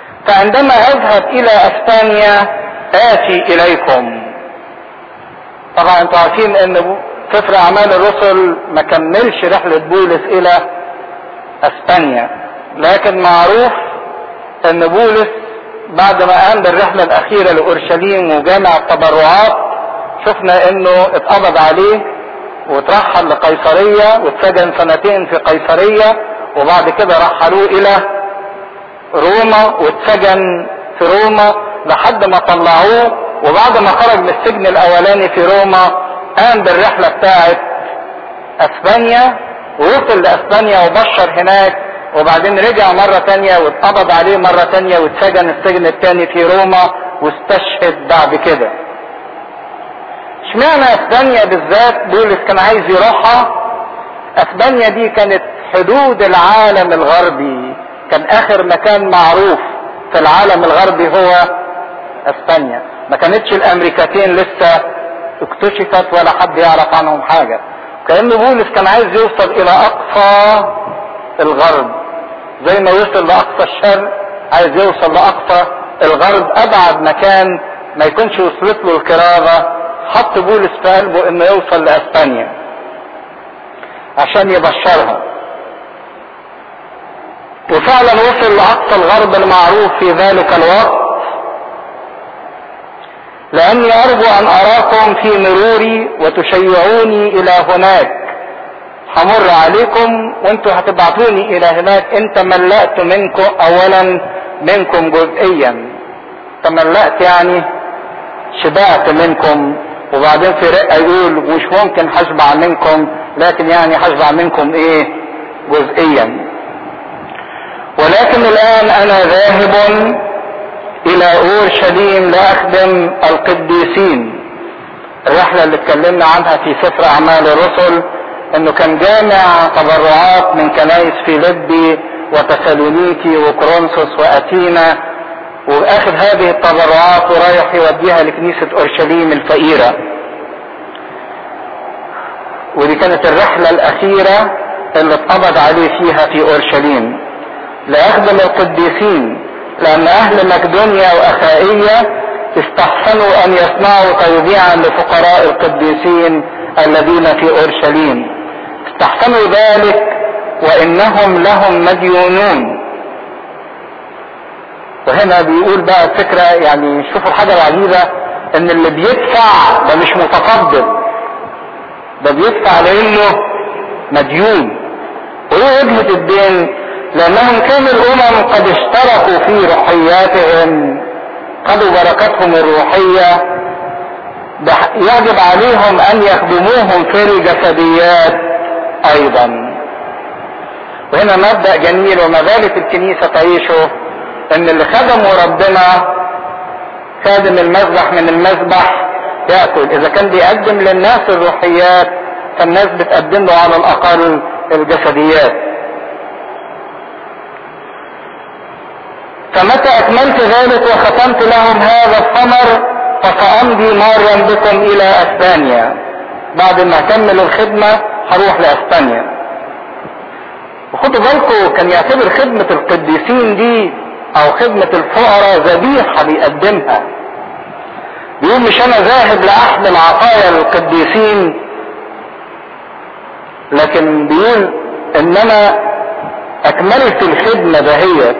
فعندما اذهب الى اسبانيا اتي اليكم. طبعا انتوا عارفين ان سفر اعمال الرسل ما كملش رحلة بولس الى اسبانيا، لكن معروف ان بولس بعد ما قام بالرحلة الاخيرة لاورشليم وجامع التبرعات شفنا انه اتقبض عليه وترحل لقيصرية واتسجن 2 سنين في قيصرية، وبعد كده رحلوه الى روما واتسجن في روما لحد ما طلعوه، وبعد ما خرج من السجن الاولاني في روما قام بالرحلة بتاعت اسبانيا ووصل لاسبانيا وبشر هناك، وبعدين رجع مرة تانية واتقبض عليه مرة تانية واتسجن السجن التاني في روما واستشهد بعد كده. اشمعنى اسبانيا بالذات بولس كان عايز يروحها؟ اسبانيا دي كانت حدود العالم الغربي، كان اخر مكان معروف في العالم الغربي هو اسبانيا، ما كانتش الامريكتين لسه اكتشفت ولا حد يعرف عنهم حاجة. كأن بولس كان عايز يوصل الى اقصى الغرب زي ما وصل لاقصى الشرق، عايز يوصل لاقصى الغرب، ابعد مكان ما يكونش وصلت له الكرامة. حط بولس في قلبه انه يوصل لاسبانيا عشان يبشرها، وفعلا وصل لاقصى الغرب المعروف في ذلك الوقت. لاني ارجو ان اراكم في مروري وتشيعوني الى هناك، همر عليكم وانتوا هتبعتوني الى هناك ان تملأت منكم، اولا منكم جزئيا، تملأت يعني شبعت منكم، وبعدين في رقة يقول مش ممكن هشبع منكم، لكن يعني هشبع منكم ايه؟ جزئيا. ولكن الان انا ذاهب الى اورشليم لاخدم القديسين. الرحلة اللي اتكلمنا عنها في سفر اعمال الرسل انه كان جامع تبرعات من كنائس فيلبي وتسالونيكي وكورنثوس واتينا، واخذ هذه التبرعات ورايح يوديها لكنيسة اورشليم الفقيرة. ودي كانت الرحلة الاخيرة اللي اتقبض عليه فيها في اورشليم لاخدم القديسين، لان اهل مقدونيا واخائية استحسنوا ان يصنعوا توزيعا لفقراء القديسين الذين في اورشليم، استحسنوا ذلك وانهم لهم مديونون. وهنا بيقول بقى الفكرة، يعني شوفوا الحاجة العجيبة، ان اللي بيدفع ده مش متفضل، ده بيدفع لانه مديون. وايه وجهة الدين؟ لانهم كان الامم قد اشتركوا في روحياتهم، قدوا بركتهم الروحية، يجب عليهم ان يخدموهم في الجسديات ايضا. وهنا مبدأ جميل وما زالت الكنيسة تعيشه، ان اللي خدموا ربنا خادم المذبح من المذبح يأكل، اذا كان بيقدم للناس الروحيات فالناس بتقدم له على الاقل الجسديات. فمتى اكملت ذلك وختمت لهم هذا الثمر فسأمضي مارا بكم الى اسبانيا. بعد ما اكمل الخدمة هروح لاسبانيا. وخدوا بالكم كان يعتبر خدمة القديسين دي او خدمة الفقراء ذبيحة بيقدمها. بيقول مش انا ذاهب لاحمل عطايا للقديسين، لكن بيقول ان انا اكملت الخدمة دهيت.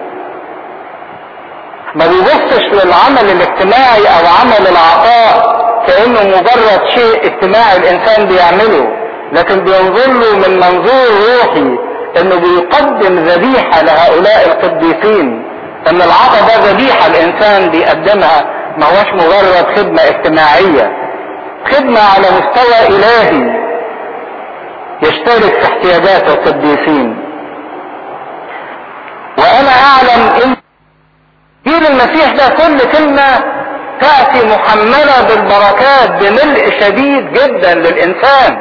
ما بيبصش للعمل الاجتماعي او عمل العطاء كأنه مجرد شيء اجتماعي الانسان بيعمله، لكن بينظر له من منظور روحي انه بيقدم ذبيحة لهؤلاء القديسين، ان العطاء ده ذبيحة الانسان بيقدمها، ما هوش مجرد خدمة اجتماعية، خدمة على مستوى الهي يشترك في احتياجات القديسين. وانا اعلم ان دين المسيح ده كل كلمة تأتي محملة بالبركات بملء شديد جدا للإنسان.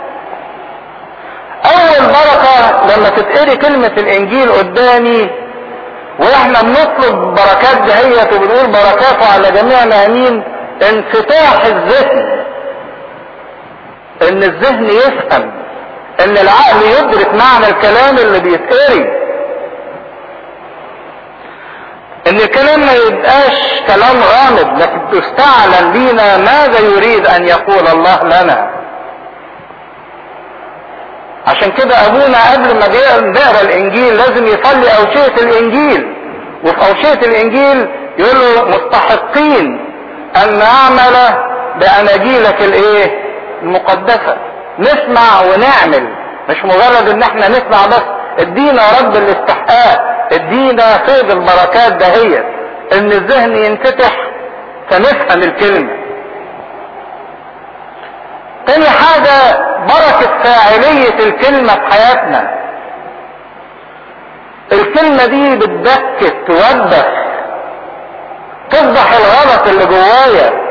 أول بركة لما تتقري كلمة الإنجيل قدامي وإحنا بنطلب بركات دهيت وبنقول بركاته على جميعنا آمين، انفتاح الذهن، إن الذهن يفهم، إن العقل يدرك معنى الكلام اللي بيتقري، ان ان الكلام ما يبقاش كلام غامض، لكن تستعلن لينا ماذا يريد ان يقول الله لنا. عشان كده ابونا قبل ما بيقرا الانجيل لازم يصلي اوشية الانجيل، وفي اوشية الانجيل يقول له مستحقين ان نعمل باناجيلك المقدسة. نسمع ونعمل، مش مجرد ان احنا نسمع بس. ادينا يا رب الاستحقاق، ادينا فيض البركات دهيت، ان الذهن ينفتح فنفهم الكلمة. تاني حاجة بركة فاعلية الكلمة في حياتنا. الكلمة دي بتبكت، توبخ، تفضح الغلط اللي جوايا،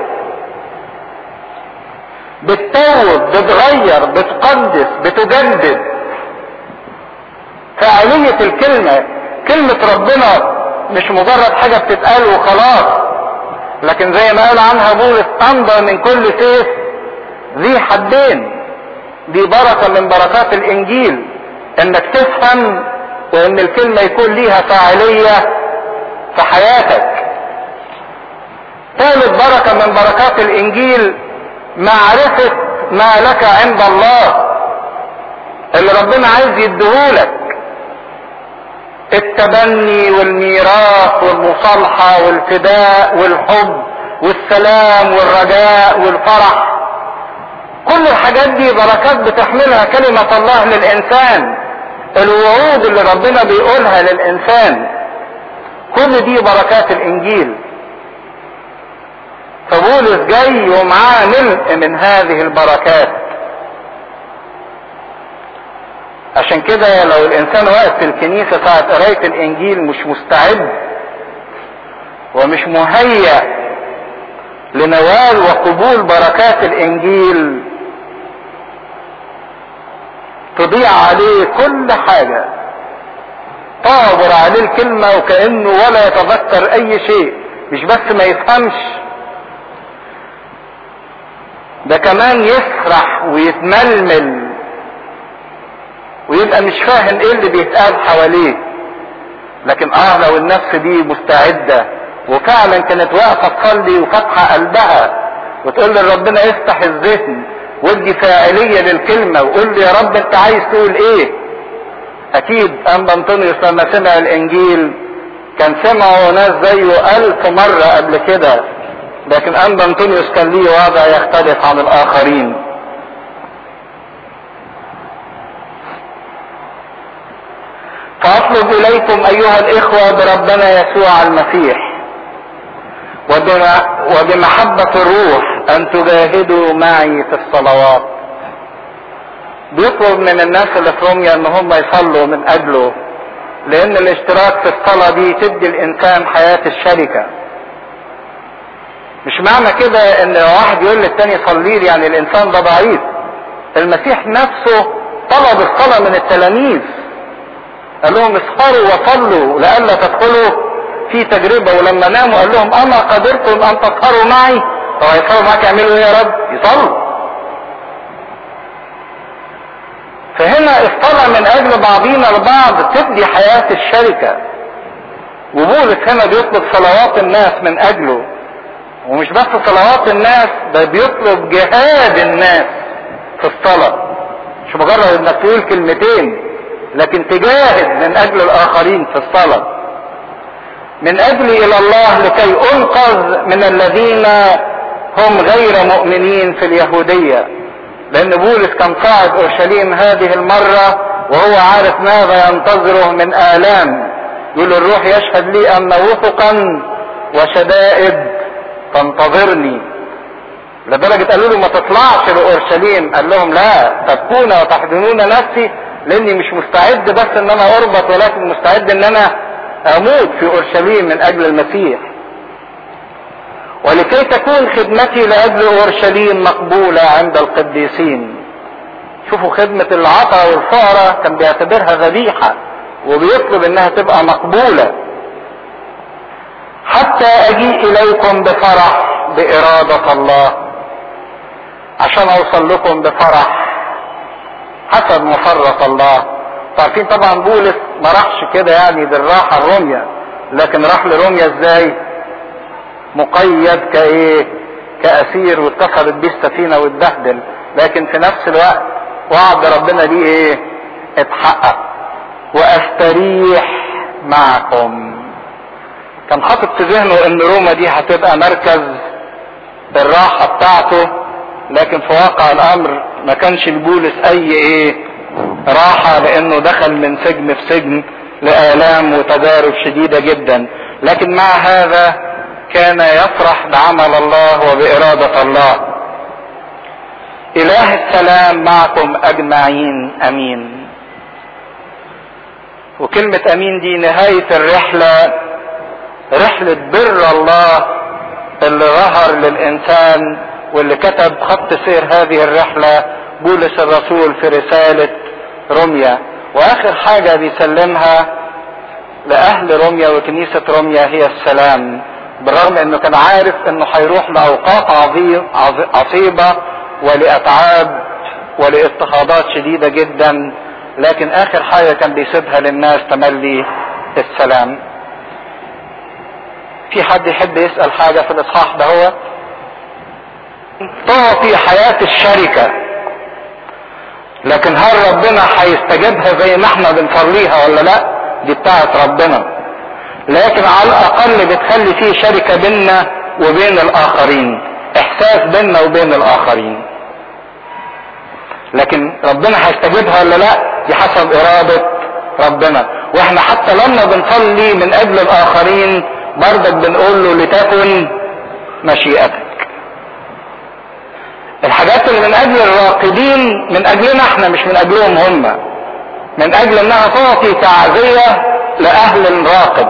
بتتوب، بتغير، بتقدس، بتجدد. فاعلية الكلمة، كلمة ربنا مش مجرد حاجة بتتقال وخلاص، لكن زي ما قال عنها بولس امضى من كل سيف ذي حدين. دي بركة من بركات الانجيل، انك تفهم وان الكلمة يكون ليها فاعلية في حياتك. ثالث بركة من بركات الانجيل معرفة ما لك عند الله، اللي ربنا عايز يديهولك. التبني والميراث والمصالحة والفداء والحب والسلام والرجاء والفرح، كل الحاجات دي بركات بتحملها كلمة الله للإنسان. الوعود اللي ربنا بيقولها للإنسان، كل دي بركات الإنجيل. فبولس جاي ومعاه ملء من هذه البركات. عشان كده لو الانسان واقف في الكنيسة ساعة قراية الانجيل مش مستعد ومش مهيأ لنوال وقبول بركات الانجيل، تضيع عليه كل حاجة، تعبر عليه الكلمة وكأنه ولا يتذكر اي شيء. مش بس ما يفهمش، ده كمان يسرح ويتململ ويبقى مش فاهم ايه اللي بيتقال حواليه. لكن لو النفس دي مستعدة وفعلا كانت واقفة تصلي وفتحة قلبها وتقول لربنا افتح الذهن وادي فاعلية للكلمة وقول لي يا رب انت عايز تقول ايه. اكيد انبا انطونيوس لما سمع الانجيل كان سمعه ناس زيه 1000 مرة قبل كده، لكن انبا انطونيوس كان ليه وضع يختلف عن الاخرين. فاطلب اليكم ايها الاخوة بربنا يسوع المسيح وبمحبة الروح ان تجاهدوا معي في الصلوات. بيطلب من الناس اللي في روميا ان هم يصلوا من اجله، لان الاشتراك في الصلاة دي تدي الانسان حياة الشركة. مش معنى كده ان واحد يقول للتاني صلي لي يعني الانسان ده ضعيف. المسيح نفسه طلب الصلاة من التلاميذ، قال لهم اسهروا وصلوا لئلا تدخلوا في تجربة. ولما ناموا قال لهم اما قدرتم ان تسهروا معي. طب هيسهروا معاك يعملوا ايه يا رب؟ يصلوا. فهنا الصلاة من اجل بعضينا البعض تدي حياة الشركة. وبولس هنا بيطلب صلوات الناس من اجله، ومش بس صلوات الناس، ده بيطلب جهاد الناس في الصلاة. مش مجرد انك تقول كلمتين، لكن تجاهد من اجل الاخرين في الصلاة. من اجلي الى الله لكي انقذ من الذين هم غير مؤمنين في اليهودية. لان بولس كان صاعد اورشليم هذه المرة وهو عارف ماذا ينتظره من آلام. يقول الروح يشهد لي ان وثقا وشدائد تنتظرني. لدرجة قالوا له ما تطلعش لأورشليم، قال لهم لا، تبكون وتحزنون نفسي لاني مش مستعد بس ان انا اربط، ولكن مستعد ان انا اموت في اورشليم من اجل المسيح. ولكي تكون خدمتي لاجل اورشليم مقبولة عند القديسين. شوفوا خدمة العطاء والفقراء كان بيعتبرها ذبيحة وبيطلب انها تبقى مقبولة. حتى اجيء اليكم بفرح بارادة الله، عشان اوصل لكم بفرح حسب مسرة الله. عارفين طبعا بولس ما راحش كده يعني بالراحة الرمية، لكن راح لروميا ازاي؟ مقيد كأسير، واتصلت بيه السفينة واتبهدل، لكن في نفس الوقت وعد ربنا ليه اتحقق. واستريح معكم. كان حاطط في ذهنه ان روما دي هتبقى مركز الراحة بتاعته، لكن في واقع الامر ما كانش لبولس اي راحة، لانه دخل من سجن في سجن لآلام وتجارب شديدة جدا. لكن مع هذا كان يفرح بعمل الله وبإرادة الله. إله السلام معكم أجمعين، أمين. وكلمة أمين دي نهاية الرحلة، رحلة بر الله اللي ظهر للإنسان، واللي كتب خط سير هذه الرحلة بولس الرسول في رسالة روميا. وآخر حاجة بيسلمها لأهل روميا وكنيسة روميا هي السلام، بالرغم انه كان عارف انه هيروح لأوقات عصيبة ولأتعاب ولاضطهادات شديدة جدا، لكن آخر حاجة كان بيسيبها للناس تملي السلام. في حد يحب يسأل حاجة في الإصحاح ده؟ هو تعطي حياة الشركة، لكن هل ربنا هيستجيبها زي ما احنا بنصليها ولا لا؟ دي بتاعت ربنا، لكن على الاقل بتخلي فيه شركة بيننا وبين الاخرين، احساس بيننا وبين الاخرين. لكن ربنا هيستجيبها ولا لا دي حسب ارادة ربنا. واحنا حتى لما بنصلي من اجل الاخرين برضك بنقول له لتكن مشيئتك. الحاجات اللي من اجل الراقدين من اجلنا احنا، مش من اجلهم هم، من اجل انها تعطي تعزية لاهل الراقد،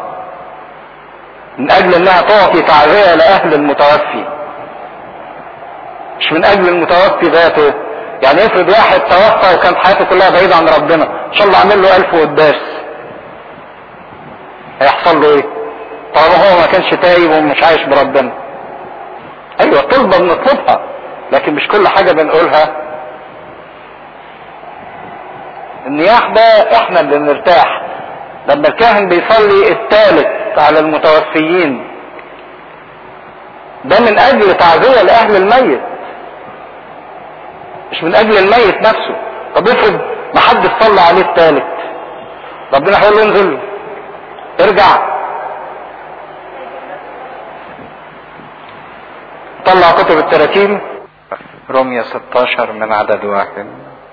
من اجل انها تعطي تعزية لاهل المتوفي، مش من اجل المتوفي ذاته. يعني افرض واحد توفى وكانت حياته كلها بعيدة عن ربنا، ان شاء الله عمل له 1000 قداس، هيحصل له ايه؟ طالما هو ما كانش تايب ومش عايش بربنا. ايوه طلبة بنطلبها، لكن مش كل حاجة بنقولها. النياح ده احنا اللي بنرتاح لما الكاهن بيصلي الثالث على المتوفيين، ده من اجل تعزية لاهل الميت، مش من اجل الميت نفسه. طب افرض ما حد صلى عليه الثالث، ربنا هيقول له انزل ارجع. طلع كتب التراتيم، رومية 16 من عدد 1.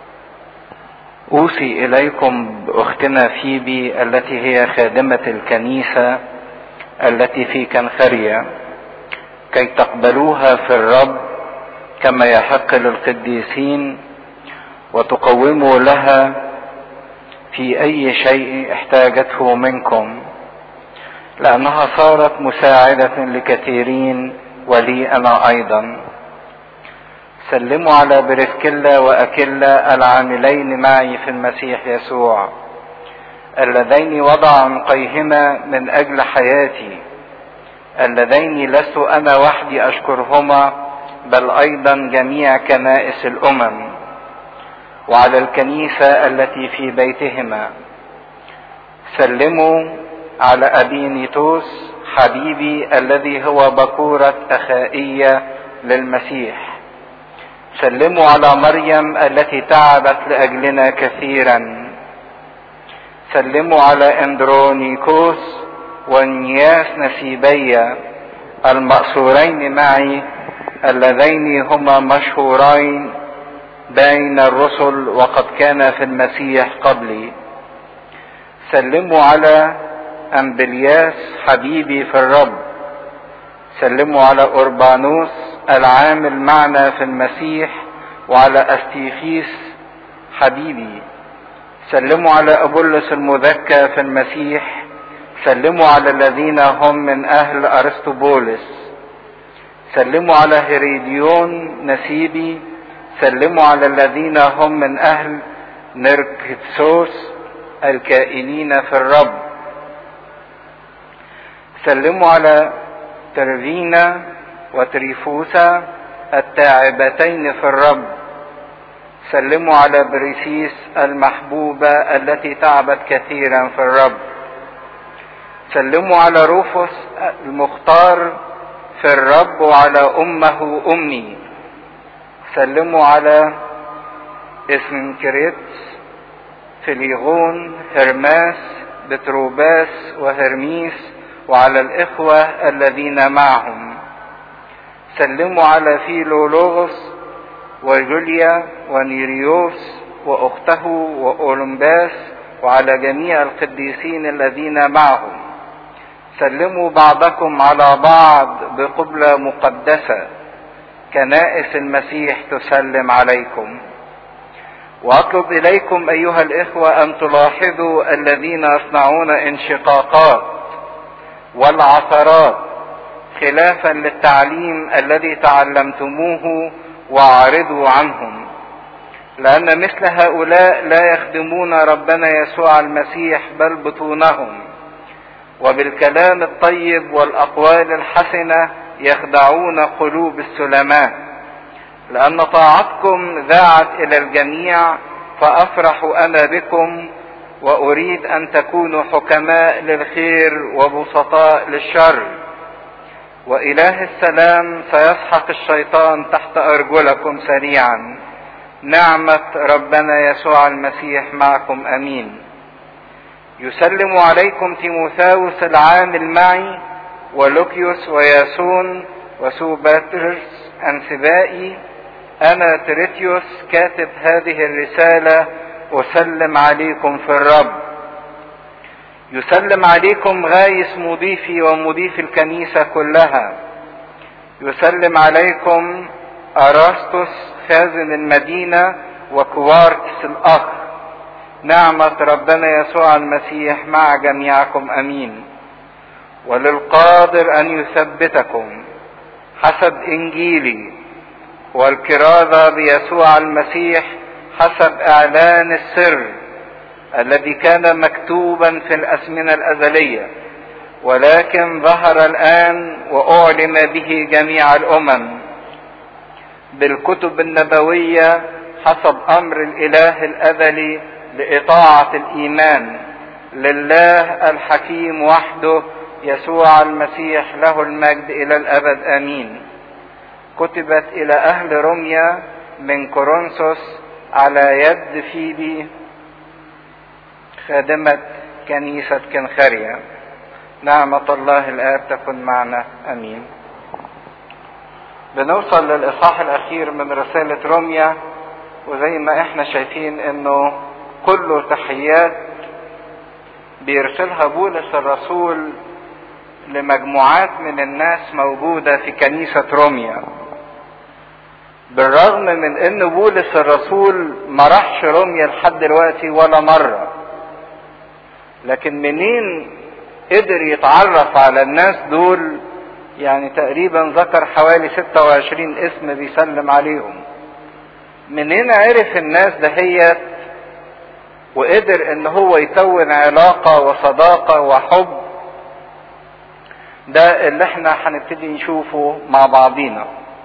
أوصي إليكم بأختنا فيبي التي هي خادمة الكنيسة التي في كنخرية، كي تقبلوها في الرب كما يحق للقديسين، وتقوموا لها في أي شيء احتاجته منكم، لأنها صارت مساعدة لكثيرين ولي أنا أيضا. سلموا على برسكيلا وأكيلا العاملين معي في المسيح يسوع، اللذين وضع عنقيهما من أجل حياتي، اللذين لست أنا وحدي أشكرهما بل أيضا جميع كنائس الأمم، وعلى الكنيسة التي في بيتهما. سلموا على أبينيتوس حبيبي الذي هو بكورة أخائية للمسيح. سلموا على مريم التي تعبت لأجلنا كثيرا. سلموا على اندرونيكوس ونياس نسيبية المأسورين معي، اللذين هما مشهورين بين الرسل وقد كان في المسيح قبلي. سلموا على أمبلياس حبيبي في الرب. سلموا على أوربانوس العامل معنا في المسيح، وعلى أستيخيس حبيبي. سلموا على أبولس المذكى في المسيح. سلموا على الذين هم من أهل أرسطبولس. سلموا على هيريديون نسيبي. سلموا على الذين هم من أهل نركسوس الكائنين في الرب. سلموا على ترفينا وتريفوسا التاعبتين في الرب. سلموا على بريسيس المحبوبة التي تعبت كثيرا في الرب. سلموا على روفوس المختار في الرب وعلى امه امي. سلموا على اسمنكريتس، فيليغون، هرماس، بتروباس وهرميس، وعلى الاخوة الذين معهم. سلموا على فيلولوغوس وجوليا ونيريوس واخته واولمباس، وعلى جميع القديسين الذين معهم. سلموا بعضكم على بعض بقبلة مقدسة، كنائس المسيح تسلم عليكم. واطلب اليكم ايها الاخوة ان تلاحظوا الذين يصنعون انشقاقات والعثرات خلافا للتعليم الذي تعلمتموه، واعرضوا عنهم، لان مثل هؤلاء لا يخدمون ربنا يسوع المسيح بل بطونهم، وبالكلام الطيب والاقوال الحسنة يخدعون قلوب السلماء. لان طاعتكم ذاعت الى الجميع، فافرح انا بكم، واريد ان تكونوا حكماء للخير وبسطاء للشر. واله السلام سيسحق الشيطان تحت ارجلكم سريعا. نعمة ربنا يسوع المسيح معكم امين. يسلم عليكم تيموثاوس العامل معي، ولوكيوس وياسون وسوباترس انسبائي. انا تريتيوس كاتب هذه الرسالة اسلم عليكم في الرب. يسلم عليكم غايس مضيفي ومضيف الكنيسة كلها. يسلم عليكم اراستوس خازن المدينة وكوارتس الاخ. نعمة ربنا يسوع المسيح مع جميعكم امين. وللقادر ان يثبتكم حسب انجيلي والكرازة بيسوع المسيح حسب اعلان السر الذي كان مكتوبا في الازمنة الازلية، ولكن ظهر الان واعلم به جميع الامم بالكتب النبوية حسب امر الاله الازلي لإطاعة الإيمان لله الحكيم وحده يسوع المسيح له المجد إلى الأبد آمين. كتبت إلى أهل روميا من كورنثوس على يد فيبي خادمة كنيسة كنخرية. نعمة الله الآب تكن معنا آمين. بنوصل للإصحاح الأخير من رسالة روميا، وزي ما احنا شايفين انه كله تحيات بيرسلها بولس الرسول لمجموعات من الناس موجودة في كنيسة روميا. بالرغم من ان بولس الرسول ما راحش روميا لحد دلوقتي ولا مرة، لكن منين قدر يتعرف على الناس دول؟ يعني تقريبا ذكر حوالي 26 اسم بيسلم عليهم. منين عرف الناس دهيت وقدر ان هو يكون علاقة وصداقة وحب؟ ده اللي احنا هنبتدي نشوفه مع بعضينا.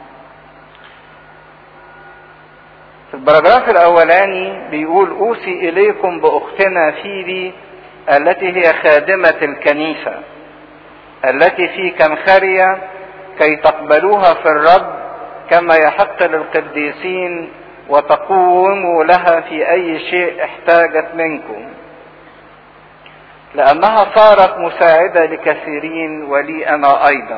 في البراجراف الاولاني بيقول: اوصي اليكم باختنا فيبي التي هي خادمة الكنيسة التي في كنخرية، كي تقبلوها في الرب كما يحق للقديسين، وتقوموا لها في اي شيء احتاجت منكم، لانها صارت مساعدة لكثيرين ولي انا ايضا.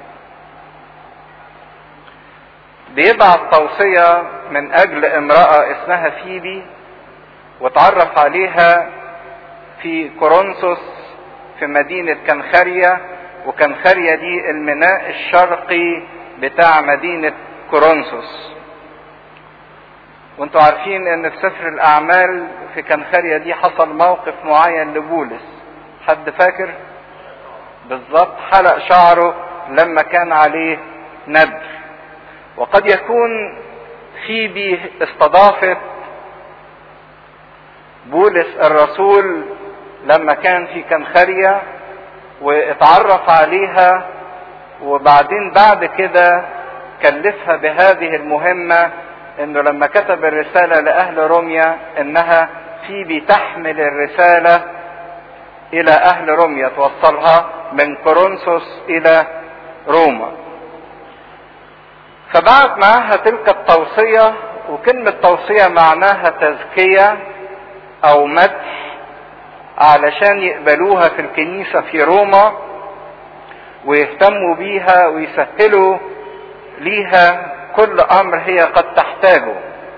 بيبعت توصية من اجل امرأة اسمها فيبي، وتعرف عليها في كورنثوس في مدينة كنخرية، وكنخرية دي الميناء الشرقي بتاع مدينة كورنثوس. وانتوا عارفين ان في سفر الاعمال في كنخرية دي حصل موقف معين لبولس. حد فاكر؟ بالظبط، حلق شعره لما كان عليه ندر. وقد يكون فيبي استضافت بولس الرسول لما كان في كنخرية واتعرف عليها، وبعدين بعد كده كلفها بهذه المهمة، انه لما كتب الرسالة لأهل روميا انها فيبي تحمل الرسالة الى اهل روميا، توصلها من كورنثوس الى روما. فبعت معاها تلك التوصية، وكلمة توصية معناها تزكية او مدح، علشان يقبلوها في الكنيسة في روما ويهتموا بيها ويسهلوا ليها كل امر هي قد تحتاجه.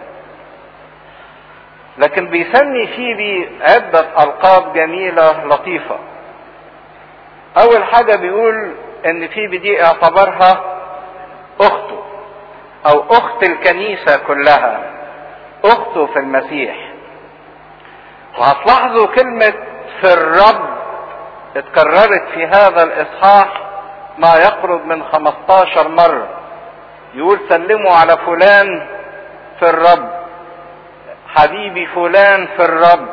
لكن بيسمي فيبي عدة القاب جميلة لطيفة. اول حاجة بيقول ان فيبي دي اعتبرها اخته او اخت الكنيسة كلها، اخته في المسيح. وهتلاحظوا كلمة في الرب اتكررت في هذا الاصحاح ما يقرب من 15 مرة. يقول سلموا على فلان في الرب، حبيبي فلان في الرب.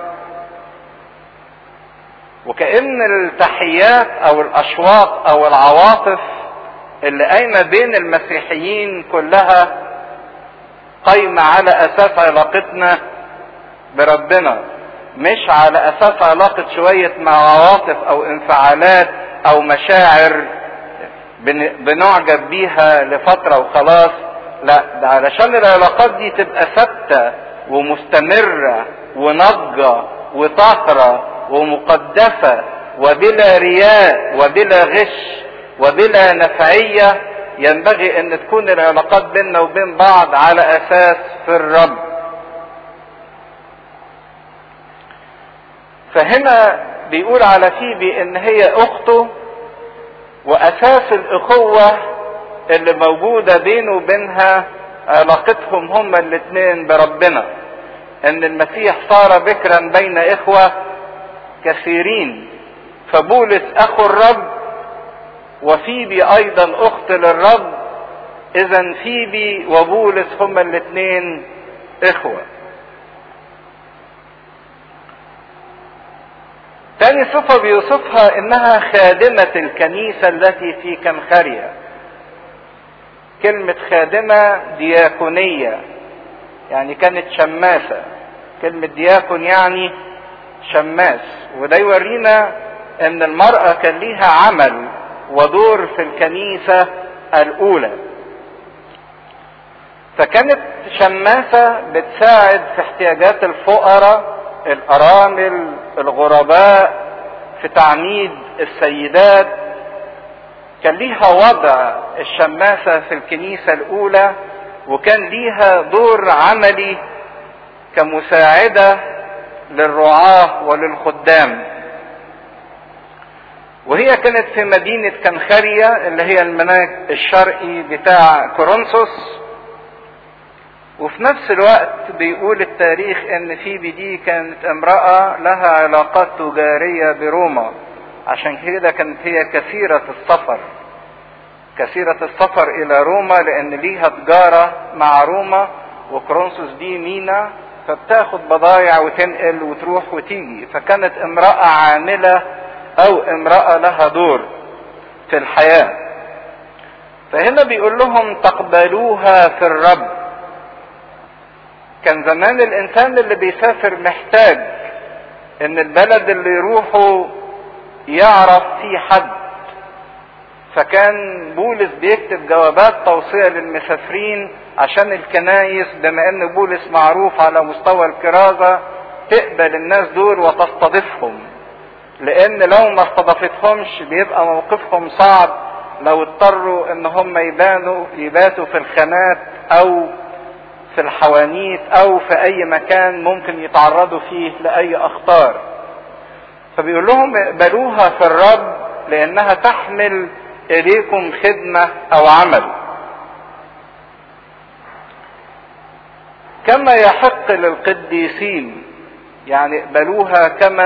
وكأن التحيات او الاشواق او العواطف اللي قايمة بين المسيحيين كلها قايمة على اساس علاقتنا بربنا، مش على اساس علاقة شوية مع عواطف او انفعالات او مشاعر بنعجب بيها لفترة وخلاص. لا، ده علشان العلاقات دي تبقى ثابتة ومستمرة ونضجة وطاهرة ومقدسة وبلا رياء وبلا غش وبلا نفعية، ينبغي ان تكون العلاقات بيننا وبين بعض على اساس في الرب. فهنا بيقول على فيبي ان هي اخته، واساس الاخوة اللي موجودة بينه وبينها علاقتهم هما الاثنين بربنا، ان المسيح صار بكرا بين اخوة كثيرين. فبولس اخو الرب وفيبي ايضا اخت للرب، اذا فيبي وبولس هما الاثنين اخوة. تاني صفة بيوصفها انها خادمة الكنيسة التي في كنخرية. كلمة خادمة دياكونية، يعني كانت شماسة. كلمة دياكون يعني شماس، وده يورينا ان المرأة كان ليها عمل ودور في الكنيسة الاولى. فكانت شماسة بتساعد في احتياجات الفقراء، الارامل، الغرباء، في تعميد السيدات. كان ليها وضع الشماسة في الكنيسة الاولى، وكان ليها دور عملي كمساعدة للرعاة وللخدام. وهي كانت في مدينة كنخرية اللي هي المناك الشرقي بتاع كورنثوس. وفي نفس الوقت بيقول التاريخ ان فيبي دي كانت امرأة لها علاقات تجارية بروما، عشان كده كانت هي كثيرة السفر الى روما، لان ليها تجارة مع روما، وكورنثوس دي مينا، فبتاخد بضايع وتنقل وتروح وتيجي. فكانت امرأة عاملة او امرأة لها دور في الحياة. فهنا بيقول لهم تقبلوها في الرب. كان زمان الانسان اللي بيسافر محتاج ان البلد اللي يروحه يعرف فيه حد، فكان بولس بيكتب جوابات توصية للمسافرين عشان الكنايس، بما ان بولس معروف على مستوى الكرازة، تقبل الناس دول وتستضيفهم، لان لو ما استضافتهمش بيبقى موقفهم صعب لو اضطروا ان هم يباتوا في الخانات او في الحوانيت او في اي مكان ممكن يتعرضوا فيه لاي اخطار. فبيقول لهم اقبلوها في الرب لانها تحمل اليكم خدمة او عمل كما يحق للقديسين. يعني اقبلوها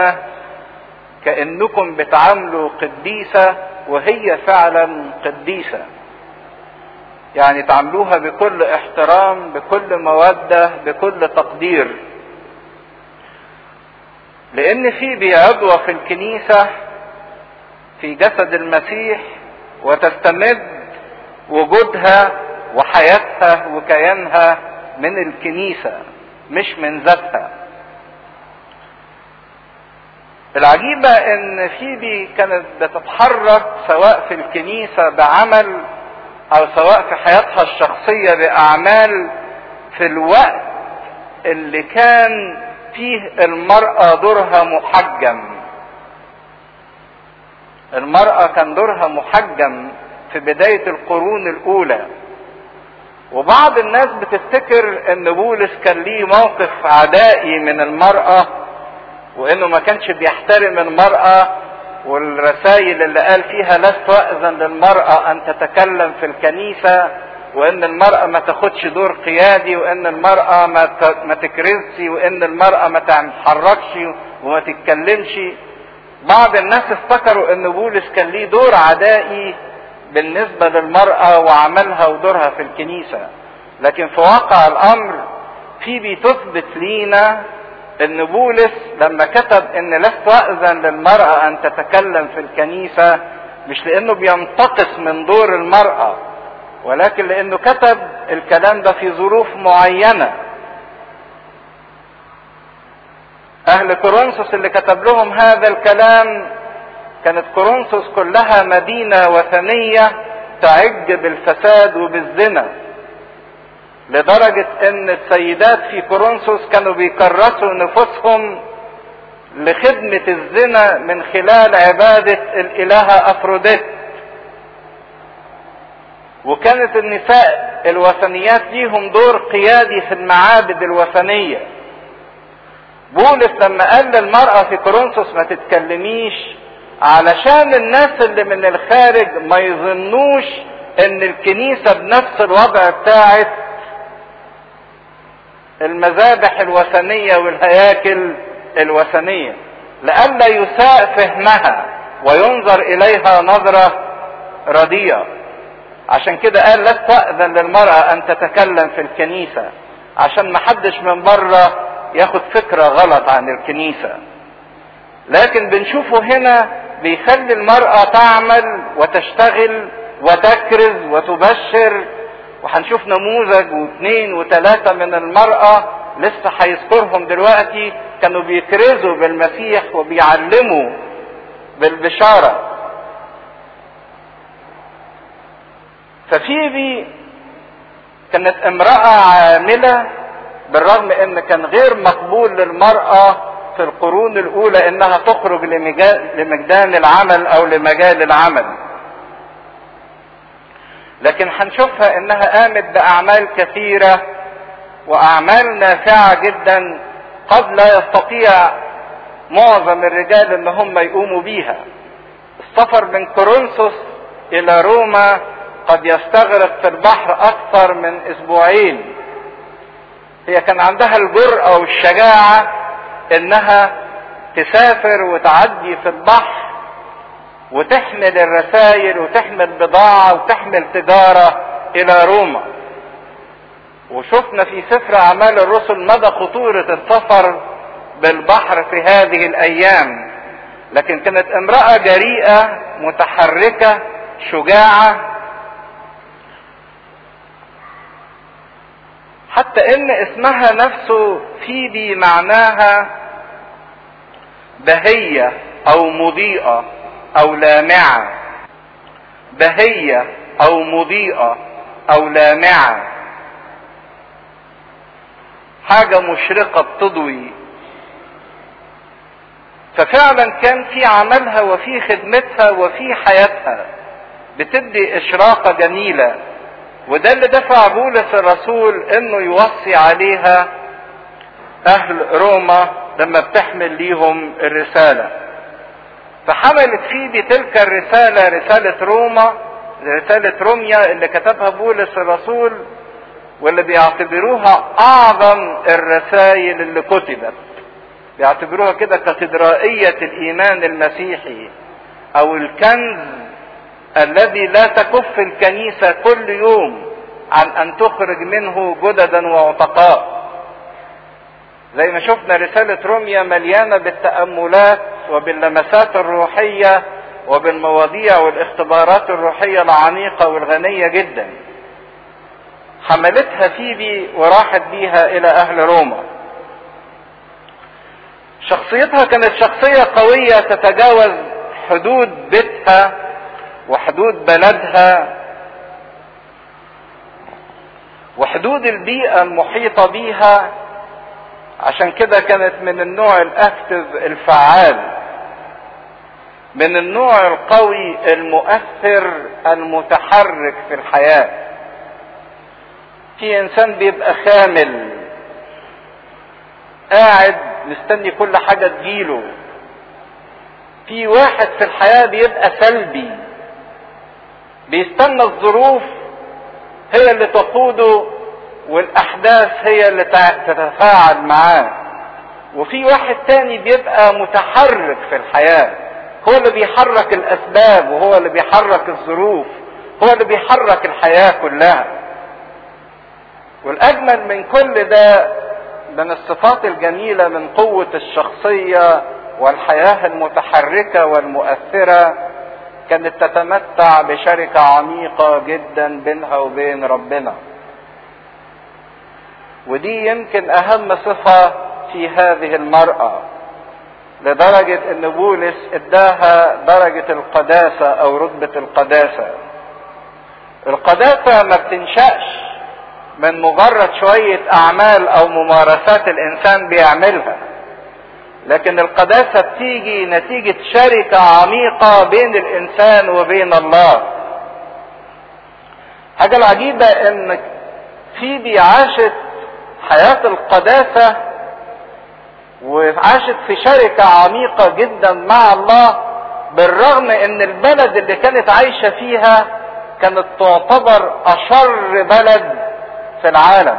كأنكم بتعاملوا قديسة وهي فعلا قديسة، يعني تعاملوها بكل احترام، بكل مودة، بكل تقدير. لان في عضوة في الكنيسة في جسد المسيح، وتستمد وجودها وحياتها وكيانها من الكنيسة مش من ذاتها. العجيبة ان فيبي كانت بتتحرك سواء في الكنيسة بعمل او سواء في حياتها الشخصية باعمال في الوقت اللي كان فيه المرأة دورها محجم. المرأة كان دورها محجم في بداية القرون الاولى. وبعض الناس بتفتكر ان بولس كان ليه موقف عدائي من المرأة وانه ما كانش بيحترم المرأة، والرسائل اللي قال فيها لست أذن للمرأة ان تتكلم في الكنيسة، وان المرأة ما تاخدش دور قيادي، وان المرأة ما تكرزش، وان المرأة ما تتحركش وما تتكلمش. بعض الناس افتكروا ان بولس كان ليه دور عدائي بالنسبة للمرأة وعملها ودورها في الكنيسة. لكن في واقع الامر فيبي تثبت لينا ان بولس لما كتب ان لست أذن للمرأة ان تتكلم في الكنيسة مش لانه بينتقص من دور المرأة، ولكن لانه كتب الكلام ده في ظروف معينة. اهل كورنثوس اللي كتب لهم هذا الكلام كانت كورنثوس كلها مدينة وثنية تعج بالفساد وبالزنا، لدرجة ان السيدات في كورنثوس كانوا بيكرسوا نفوسهم لخدمة الزنا من خلال عبادة الالهة افروديت. وكانت النساء الوثنيات ليهم دور قيادي في المعابد الوثنية. بولس لما قال للمرأة في كورنثوس ما تتكلميش، علشان الناس اللي من الخارج ما يظنوش ان الكنيسة بنفس الوضع بتاعت المذابح الوثنية والهياكل الوثنية، لئلا يساء فهمها وينظر اليها نظرة رديئة. عشان كده قال لست أذن للمرأة ان تتكلم في الكنيسة، عشان ما حدش من بره ياخد فكرة غلط عن الكنيسة. لكن بنشوفه هنا بيخلي المرأة تعمل وتشتغل وتكرز وتبشر. وهنشوف نموذج واثنين وثلاثة من المرأة لسه هيذكرهم دلوقتي كانوا بيكرزوا بالمسيح وبيعلموا بالبشارة. ففيبي كانت امرأة عاملة، بالرغم ان كان غير مقبول للمرأة في القرون الاولى انها تخرج لميدان العمل او لمجال العمل. لكن هنشوفها انها قامت باعمال كثيرة واعمال نافعة جدا قد لا يستطيع معظم الرجال ان هم يقوموا بيها. السفر من كورنثوس الى روما قد يستغرق في البحر اكثر من اسبوعين. هي كان عندها الجرأة والشجاعة انها تسافر وتعدي في البحر وتحمل الرسائل وتحمل بضاعة وتحمل تجارة الى روما. وشفنا في سفر اعمال الرسل مدى خطورة السفر بالبحر في هذه الايام. لكن كانت امرأة جريئة متحركة شجاعة، حتى ان اسمها نفسه فيبي معناها بهية او مضيئة او لامعة. بهية او مضيئة او لامعة، حاجة مشرقة بتضوي. ففعلا كان في عملها وفي خدمتها وفي حياتها بتدي اشراقة جميلة. وده اللي دفع بولس الرسول انه يوصي عليها اهل روما لما بتحمل ليهم الرسالة. فحملت فيبي تلك الرسالة، رسالة روما، رسالة روميا اللي كتبها بولس الرسول، واللي بيعتبروها اعظم الرسائل اللي كتبت. بيعتبروها كده كاتدرائية الايمان المسيحي او الكنز الذي لا تكف الكنيسة كل يوم عن ان تخرج منه جددا وعتقاء. زي ما شفنا رسالة روميا مليانة بالتأملات وباللمسات الروحية وبالمواضيع والاختبارات الروحية العميقة والغنية جدا. حملتها فيبي وراحت بيها الى اهل روما. شخصيتها كانت شخصية قوية تتجاوز حدود بيتها وحدود بلدها وحدود البيئة المحيطة بيها. عشان كده كانت من النوع الاكتف الفعال، من النوع القوي المؤثر المتحرك في الحياة. في انسان بيبقى خامل قاعد مستني كل حاجة تجيله. في واحد في الحياة بيبقى سلبي، بيستنى الظروف هي اللي تقوده والاحداث هي اللي تتفاعل معاه. وفي واحد تاني بيبقى متحرك في الحياة، هو اللي بيحرك الاسباب وهو اللي بيحرك الظروف، هو اللي بيحرك الحياة كلها. والاجمل من كل ده من الصفات الجميلة من قوة الشخصية والحياة المتحركة والمؤثرة، كانت تتمتع بشركة عميقة جدا بينها وبين ربنا. ودي يمكن اهم صفة في هذه المرأة، لدرجة ان بولس اداها درجة القداسة او رتبة القداسة. القداسة ما بتنشأش من مجرد شوية اعمال او ممارسات الانسان بيعملها، لكن القداسة بتيجي نتيجة شركة عميقة بين الانسان وبين الله. حاجة العجيبة ان فيبي عاشت حياة القداسة وعاشت في شركة عميقة جدا مع الله، بالرغم ان البلد اللي كانت عايشة فيها كانت تعتبر اشر بلد في العالم.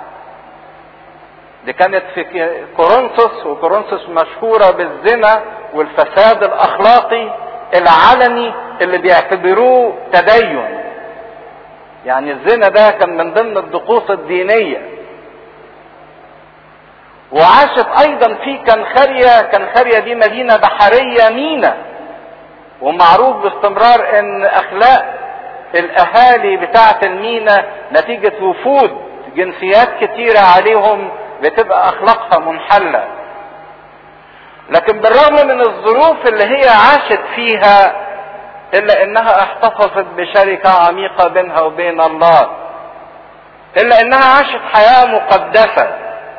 دي كانت في كورنثوس، وكورنثوس مشهورة بالزنا والفساد الاخلاقي العلني اللي بيعتبروه تدين. يعني الزنا ده كان من ضمن الطقوس الدينية. وعاشت ايضا في كنخرية دي مدينة بحرية مينا، ومعروف باستمرار ان اخلاق الاهالي بتاعة المينا نتيجة وفود جنسيات كتيرة عليهم بتبقى اخلاقها منحلة. لكن بالرغم من الظروف اللي هي عاشت فيها الا انها احتفظت بشركة عميقة بينها وبين الله، الا انها عاشت حياة مقدسة.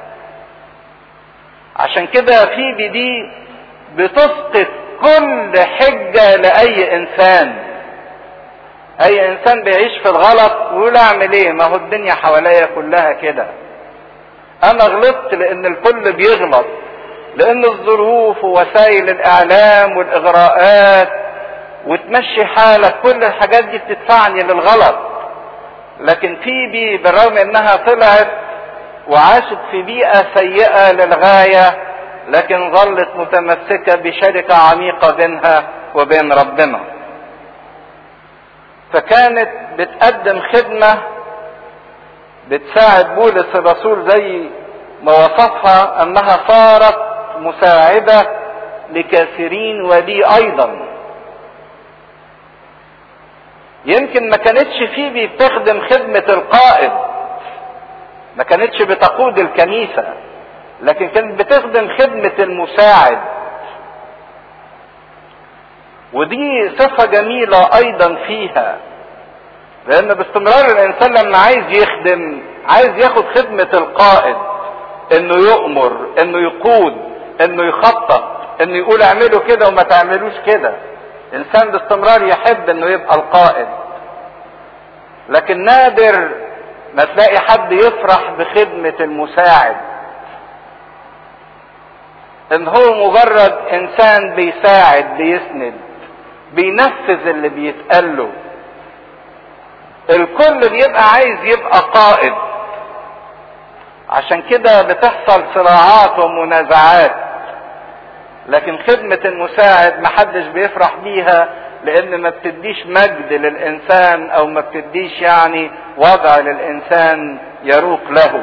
عشان كده فيبي دي بتسقط كل حجة لأي إنسان. أي إنسان بيعيش في الغلط ويقول أعمل إيه؟ ما هو الدنيا حواليا كلها كده. أنا غلطت لأن الكل بيغلط، لأن الظروف ووسائل الإعلام والإغراءات وتمشي حالك، كل الحاجات دي بتدفعني للغلط. لكن فيبي بالرغم إنها طلعت وعاشت في بيئة سيئة للغاية، لكن ظلت متمسكة بشركة عميقة بينها وبين ربنا. فكانت بتقدم خدمة بتساعد بولس الرسول زي ما وصفها انها صارت مساعدة لكثيرين ولي ايضا. يمكن ما كانتش فيبي بتخدم خدمة القائد، ما كانتش بتقود الكنيسة، لكن كانت بتخدم خدمة المساعد. ودي صفة جميلة ايضا فيها، لان باستمرار الانسان لما عايز يخدم عايز ياخد خدمة القائد، انه يؤمر، انه يقود، انه يخطط، انه يقول اعملوا كده وما تعملوش كده. انسان باستمرار يحب انه يبقى القائد. لكن نادر ما تلاقي حد يفرح بخدمة المساعد، ان هو مجرد انسان بيساعد، بيسند، بينفذ اللي بيتقاله. الكل بيبقى عايز يبقى قائد، عشان كده بتحصل صراعات ومنازعات. لكن خدمة المساعد محدش بيفرح بيها، لان ما بتديش مجد للانسان او ما بتديش يعني وضع للانسان يروق له.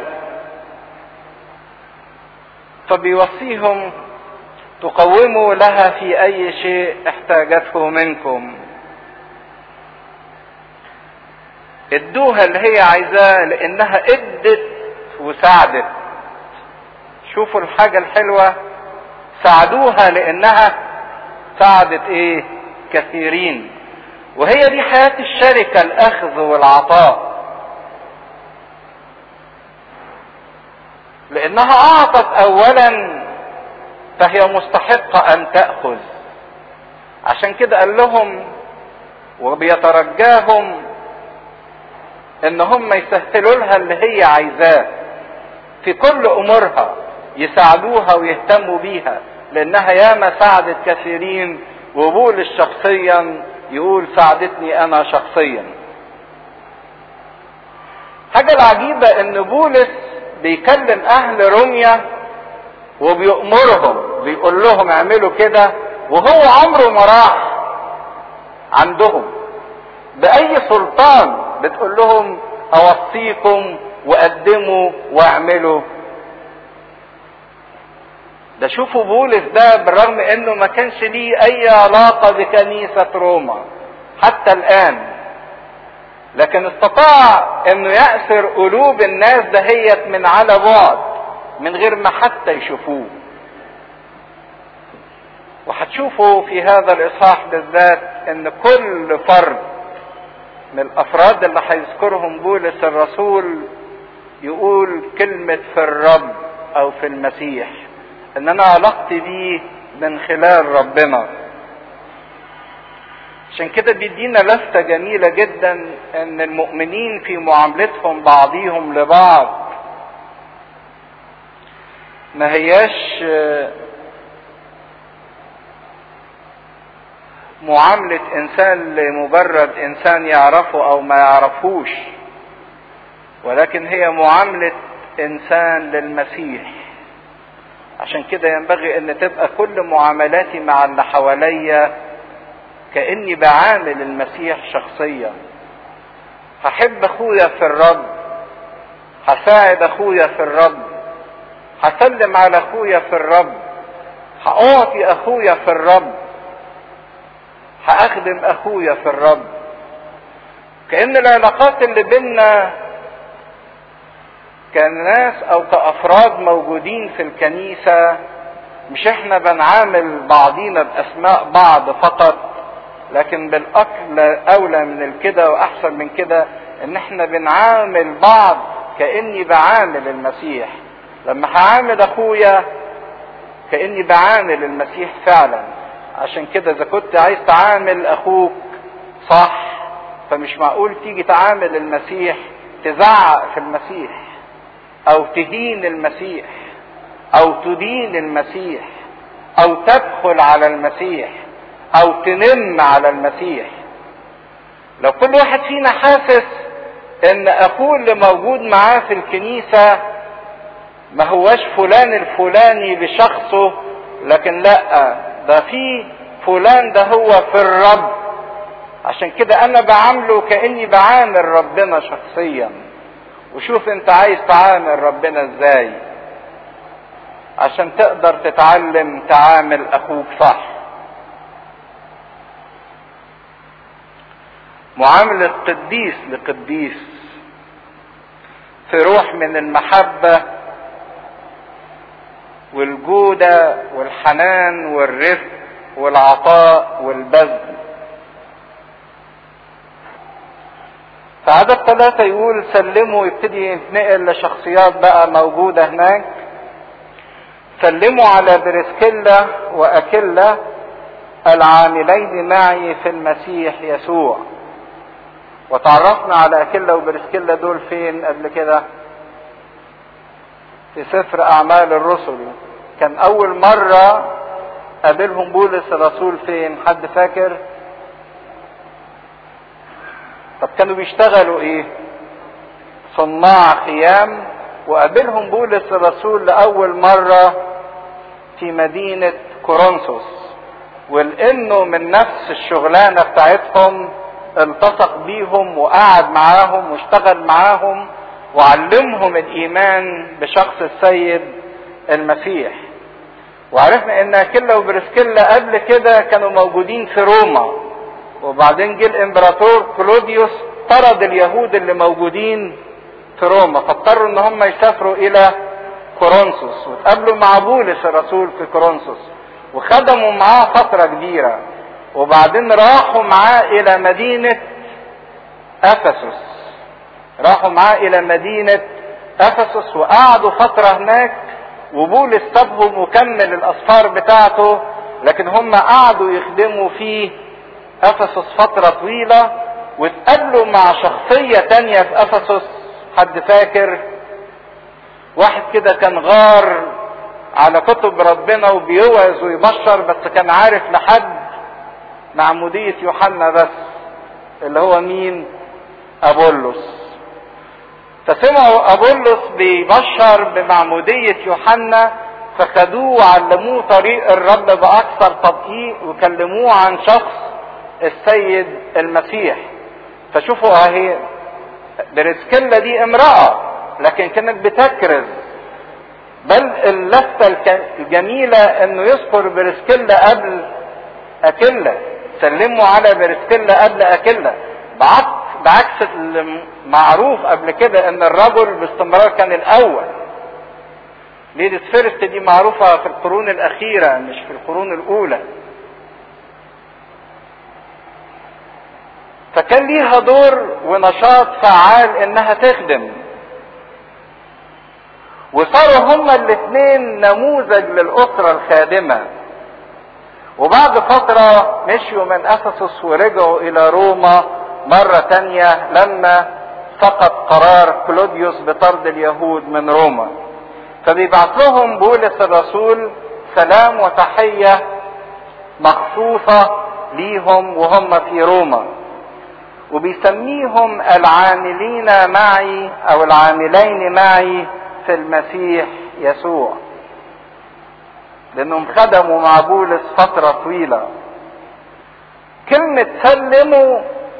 فبيوصيهم تقوموا لها في اي شيء احتاجته منكم. ادوها اللي هي عايزاه لانها ادت وساعدت. شوفوا الحاجة الحلوة ساعدوها لانها ساعدت ايه؟ كثيرين. وهي دي حياة الشركة، الاخذ والعطاء. لانها اعطت اولا فهي مستحقة ان تأخذ. عشان كده قال لهم وبيترجاهم ان هم يسهلوا لها اللي هي عايزاه في كل امورها، يساعدوها ويهتموا بيها، لانها ياما ساعدت كثيرين. وبولس شخصيا يقول ساعدتني انا شخصيا. حاجة العجيبة ان بولس بيكلم اهل روميا وبيأمرهم، بيقول لهم اعملوا كده، وهو عمره ما راح عندهم بأي سلطان بتقول لهم اوصيكم وقدموا واعملوا. ده شوفوا بولس ده بالرغم انه ما كانش ليه اي علاقة بكنيسة روما حتى الان، لكن استطاع انه يأسر قلوب الناس دهيت من على بعد من غير ما حتى يشوفوه. وهتشوفوا في هذا الاصحاح بالذات ان كل فرد من الافراد اللي هيذكرهم بولس الرسول يقول كلمة في الرب او في المسيح، ان انا علاقتي بيه من خلال ربنا. عشان كده بيدينا لفتة جميلة جدا ان المؤمنين في معاملتهم بعضيهم لبعض ما هياش معاملة انسان لمجرد انسان يعرفه او ما يعرفوش، ولكن هي معاملة انسان للمسيح. عشان كده ينبغي ان تبقى كل معاملاتي مع اللي حواليا كأني بعامل المسيح شخصيا. هحب اخويا في الرب، هساعد اخويا في الرب، هسلم على اخويا في الرب، هأعطي اخويا في الرب، هأخدم اخويا في الرب. كأن العلاقات اللي بيننا كناس او كأفراد موجودين في الكنيسة مش احنا بنعامل بعضينا باسماء بعض فقط، لكن بالاكل اولى من كده واحسن من كده ان احنا بنعامل بعض كأني بعامل المسيح. لما هعامل اخويا كأني بعامل المسيح فعلا. عشان كده اذا كنت عايز تعامل اخوك صح، فمش معقول تيجي تعامل المسيح تزعق في المسيح او تهين المسيح او تدين المسيح او تدخل على المسيح او تنم على المسيح. لو كل واحد فينا حاسس ان اخوه اللي موجود معاه في الكنيسة ما هواش فلان الفلاني بشخصه، لكن لا، ده في فلان ده هو في الرب، عشان كده انا بعامله كأني بعامل ربنا شخصيا. وشوف انت عايز تعامل ربنا ازاي عشان تقدر تتعلم تعامل اخوك صح. معاملة قديس لقديس في روح من المحبة والجودة والحنان والرفق والعطاء والبذل. في عدد 3 يقول سلموا، يبتدي ينتقل لشخصيات بقى موجودة هناك. سلموا على بريسكيلا وأكيلا العاملين معي في المسيح يسوع. وتعرفنا على أكيلا وبريسكيلا دول فين قبل كده؟ في سفر أعمال الرسل. كان أول مرة قابلهم بولس الرسول فين؟ حد فاكر؟ طب كانوا بيشتغلوا ايه؟ صناع خيام. وقابلهم بولس الرسول لأول مرة في مدينة كورنثوس، ولأنه من نفس الشغلانة بتاعتهم التصق بيهم وقعد معاهم واشتغل معاهم وعلمهم الإيمان بشخص السيد المسيح. وعرفنا ان أكيلا وبريسكيلا قبل كده كانوا موجودين في روما، وبعدين جه الامبراطور كلوديوس طرد اليهود اللي موجودين في روما، فاضطروا ان هم يسافروا الى كورنثوس، واتقابلوا مع بولس الرسول في كورنثوس وخدموا معاه فترة كبيرة، وبعدين راحوا معاه الى مدينة افسس. راحوا معاه الى مدينة افسس وقعدوا فترة هناك، وبولس سابهم وكمل الاسفار بتاعته، لكن هم قعدوا يخدموا في افسس فترة طويلة. واتقابلوا مع شخصية تانية في افسس. حد فاكر؟ واحد كده كان غار على كتب ربنا وبيوعظ ويبشر، بس كان عارف لحد معمودية يوحنا بس، اللي هو مين؟ أبولس. فسمعوا أبولس بيبشر بمعمودية يوحنا، فخدوه وعلموه طريق الرب بأكثر تدقيق، وكلموه عن شخص السيد المسيح. فشوفوا اهي بريسكيلا دي امرأة لكن كانت بتكرز، بل اللفتة الجميلة انه يذكر بريسكيلا قبل اكيلا، سلموا على بريسكيلا قبل اكيلا، بعكس المعروف قبل كده ان الرجل باستمرار كان الاول. ليدي فيرست دي معروفة في القرون الاخيرة مش في القرون الاولى. فكان ليها دور ونشاط فعال انها تخدم، وصاروا هما الاثنين نموذج للاسرة الخادمة. وبعد فترة مشيوا من افسس ورجعوا الى روما مرة تانية لما سقط قرار كلوديوس بطرد اليهود من روما. فبيبعت لهم بولس الرسول سلام وتحية مخصوصة ليهم وهم في روما، وبيسميهم العاملين معي او العاملين معي في المسيح يسوع، لانهم خدموا مع بولس فترة طويلة. كلمة سلموا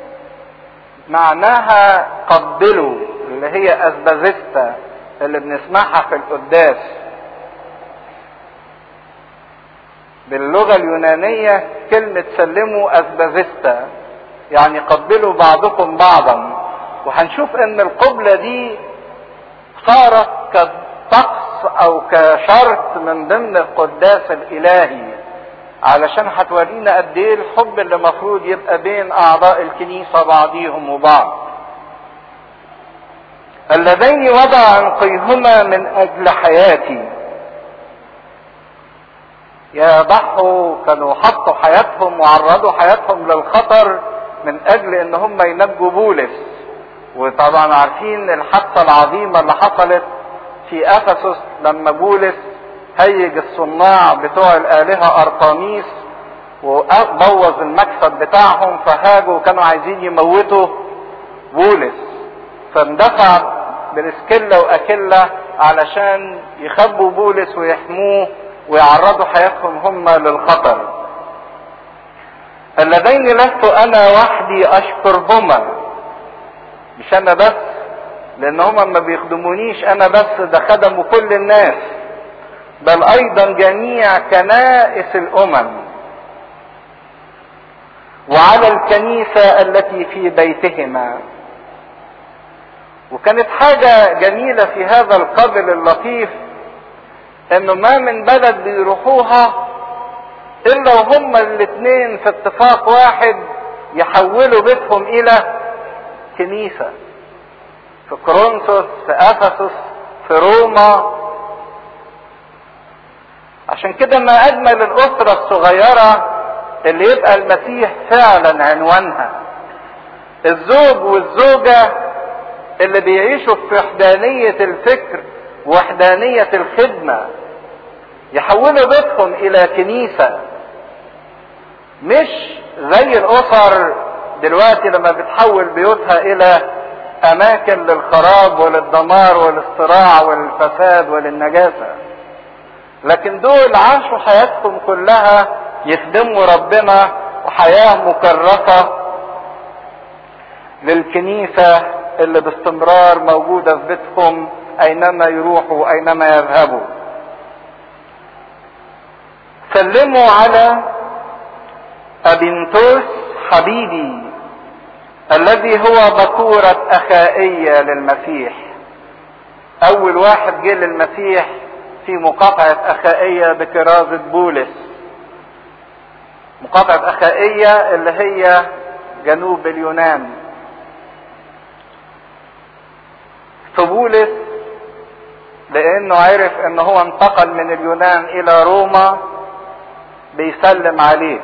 معناها قبلوا، اللي هي اسبازيستا اللي بنسمعها في القداس. باللغة اليونانية كلمة سلموا اسبازيستا يعني قبلوا بعضكم بعضا. وهنشوف ان القبلة دي صارت كطقس او كشرط من ضمن القداس الالهي، علشان هتورينا قد ايه الحب اللي المفروض يبقى بين اعضاء الكنيسة بعضيهم وبعض. اللذين وضع عنقيهما من اجل حياتي. يا ضحوا، كانوا حطوا حياتهم وعرضوا حياتهم للخطر من اجل ان هم ينجوا بولس. وطبعا عارفين الحادثة العظيمة اللي حصلت في افسس لما بولس هيج الصناع بتوع الالهة ارطميس وبوظ المكسب بتاعهم، فهاجوا وكانوا عايزين يموتوا بولس. فاندفع بريسكيلا واكيلا علشان يخبوا بولس ويحموه ويعرضوا حياتهم هم للخطر. اللذين لست انا وحدي اشكرهما، مش انا بس، لان هما ما بيخدمونيش انا بس، ده خدموا كل الناس، بل ايضا جميع كنائس الامم، وعلى الكنيسة التي في بيتهما. وكانت حاجة جميلة في هذا القبل اللطيف انه ما من بلد بيروحوها الا وهما الاثنين في اتفاق واحد يحولوا بيتهم الى كنيسة، في كورنثوس، في افسس، في روما. عشان كده ما اجمل الاسرة الصغيرة اللي يبقى المسيح فعلا عنوانها، الزوج والزوجة اللي بيعيشوا في وحدانية الفكر ووحدانية الخدمة، يحولوا بيتهم الى كنيسة، مش زي الاسر دلوقتي لما بتحول بيوتها الى اماكن للخراب وللدمار والاصطراع والفساد وللنجاسة. لكن دول عاشوا حياتهم كلها يخدموا ربنا، وحياة مكرسة للكنيسة اللي باستمرار موجودة في بيتهم اينما يروحوا واينما يذهبوا. سلموا على ابنتوس حبيبي الذي هو بكورة اخائية للمسيح. اول واحد جه للمسيح في مقاطعة اخائية بكرازة بولس. مقاطعة اخائية اللي هي جنوب اليونان. فبولس لانه عرف ان هو انتقل من اليونان الى روما بيسلم عليه،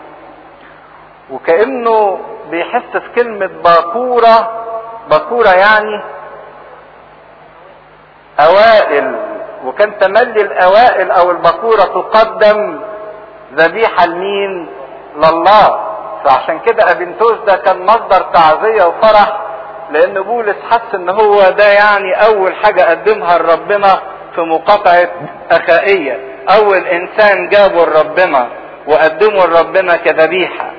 وكأنه بيحس في كلمة باكورة. باكورة يعني اوائل، وكان تملي الاوائل او الباكورة تقدم ذبيحة لمين؟ لله. فعشان كده ابنتوس ده كان مصدر تعزية وفرح، لان بولس حس ان هو ده يعني اول حاجة قدمها لربنا في مقاطعة اخائية، اول انسان جابه لربنا وقدمه لربنا كذبيحة.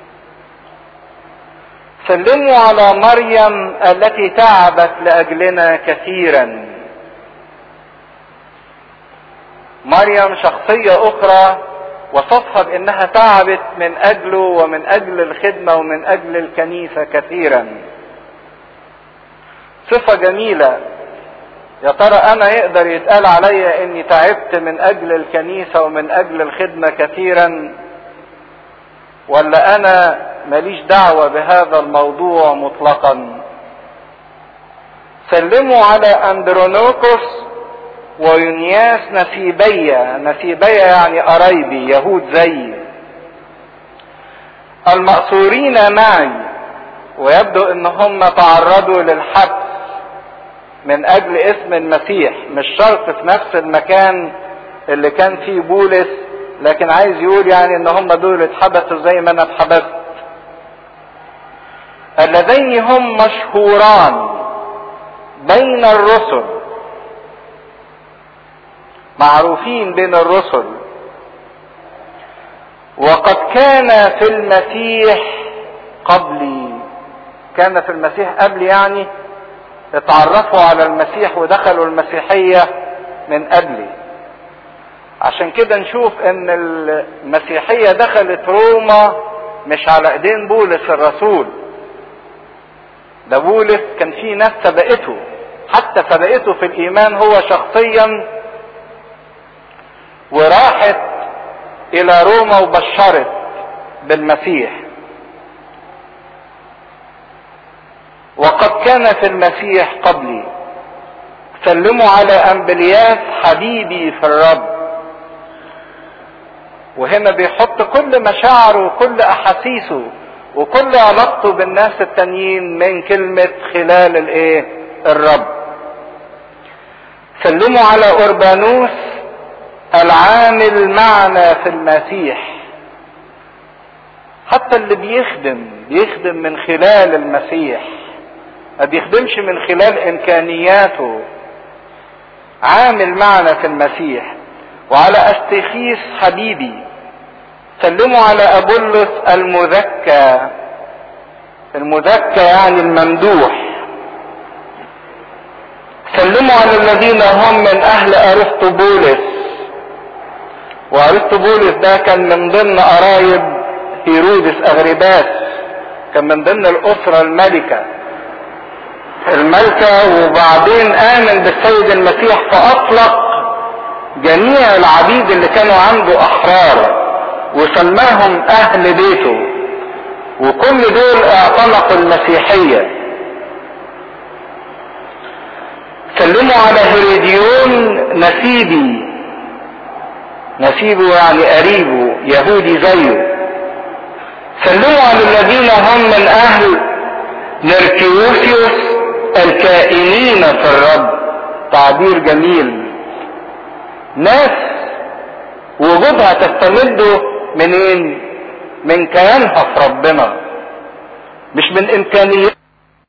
سلموا على مريم التي تعبت لاجلنا كثيرا. مريم شخصية اخرى وصفها بانها تعبت من اجله ومن اجل الخدمة ومن اجل الكنيسة كثيرا. صفة جميلة. يا ترى انا يقدر يتقال عليا اني تعبت من اجل الكنيسة ومن اجل الخدمة كثيرا، ولا انا ماليش دعوة بهذا الموضوع مطلقا؟ سلموا على اندرونوكوس ويونياس نسيبية. نسيبية يعني قرايبي، يهود زيي، المأسورين معي. ويبدو ان هم تعرضوا للحبس من اجل اسم المسيح، مش شرط في نفس المكان اللي كان فيه بولس، لكن عايز يقول يعني ان هم دول اتحبسوا زي ما انا اتحبست. اللذين هم مشهوران بين الرسل، معروفين بين الرسل، وقد كان في المسيح قبلي. كان في المسيح قبلي يعني اتعرفوا على المسيح ودخلوا المسيحية من قبلي. عشان كده نشوف ان المسيحية دخلت روما مش على ايدين بولس الرسول، ده بولس كان في ناس سبقته، حتى سبقته في الايمان هو شخصيا، وراحت الى روما وبشرت بالمسيح. وقد كان في المسيح قبلي. سلموا على أنبلياس حبيبي في الرب. وهنا بيحط كل مشاعره وكل أحاسيسه وكل علاقته بالناس التانيين من كلمة خلال الرب. سلموا على أوربانوس العامل معنا في المسيح. حتى اللي بيخدم من خلال المسيح، ما بيخدمش من خلال امكانياته، عامل معنا في المسيح. وعلى استخيس حبيبي. سلموا على ابولس المذكى. المذكى يعني الممدوح. سلموا على الذين هم من اهل ارسطبولس. وارسطبولس ده كان من ضمن قرايب هيرودس اغرباس، كان من ضمن الاسرة الملكة، وبعدين امن بالسيد المسيح فاطلق جميع العبيد اللي كانوا عنده احرار وسماهم اهل بيته، وكل دول اعتنقوا المسيحية. سلموا على هيروديون نسيبي. نسيبه يعني قريبه، يهودي زيه. سلموا على الذين هم من اهل نركيوسيوس الكائنين في الرب. تعبير جميل. ناس وجودها تستمد منين؟ من كيانها في ربنا، مش من امكانيات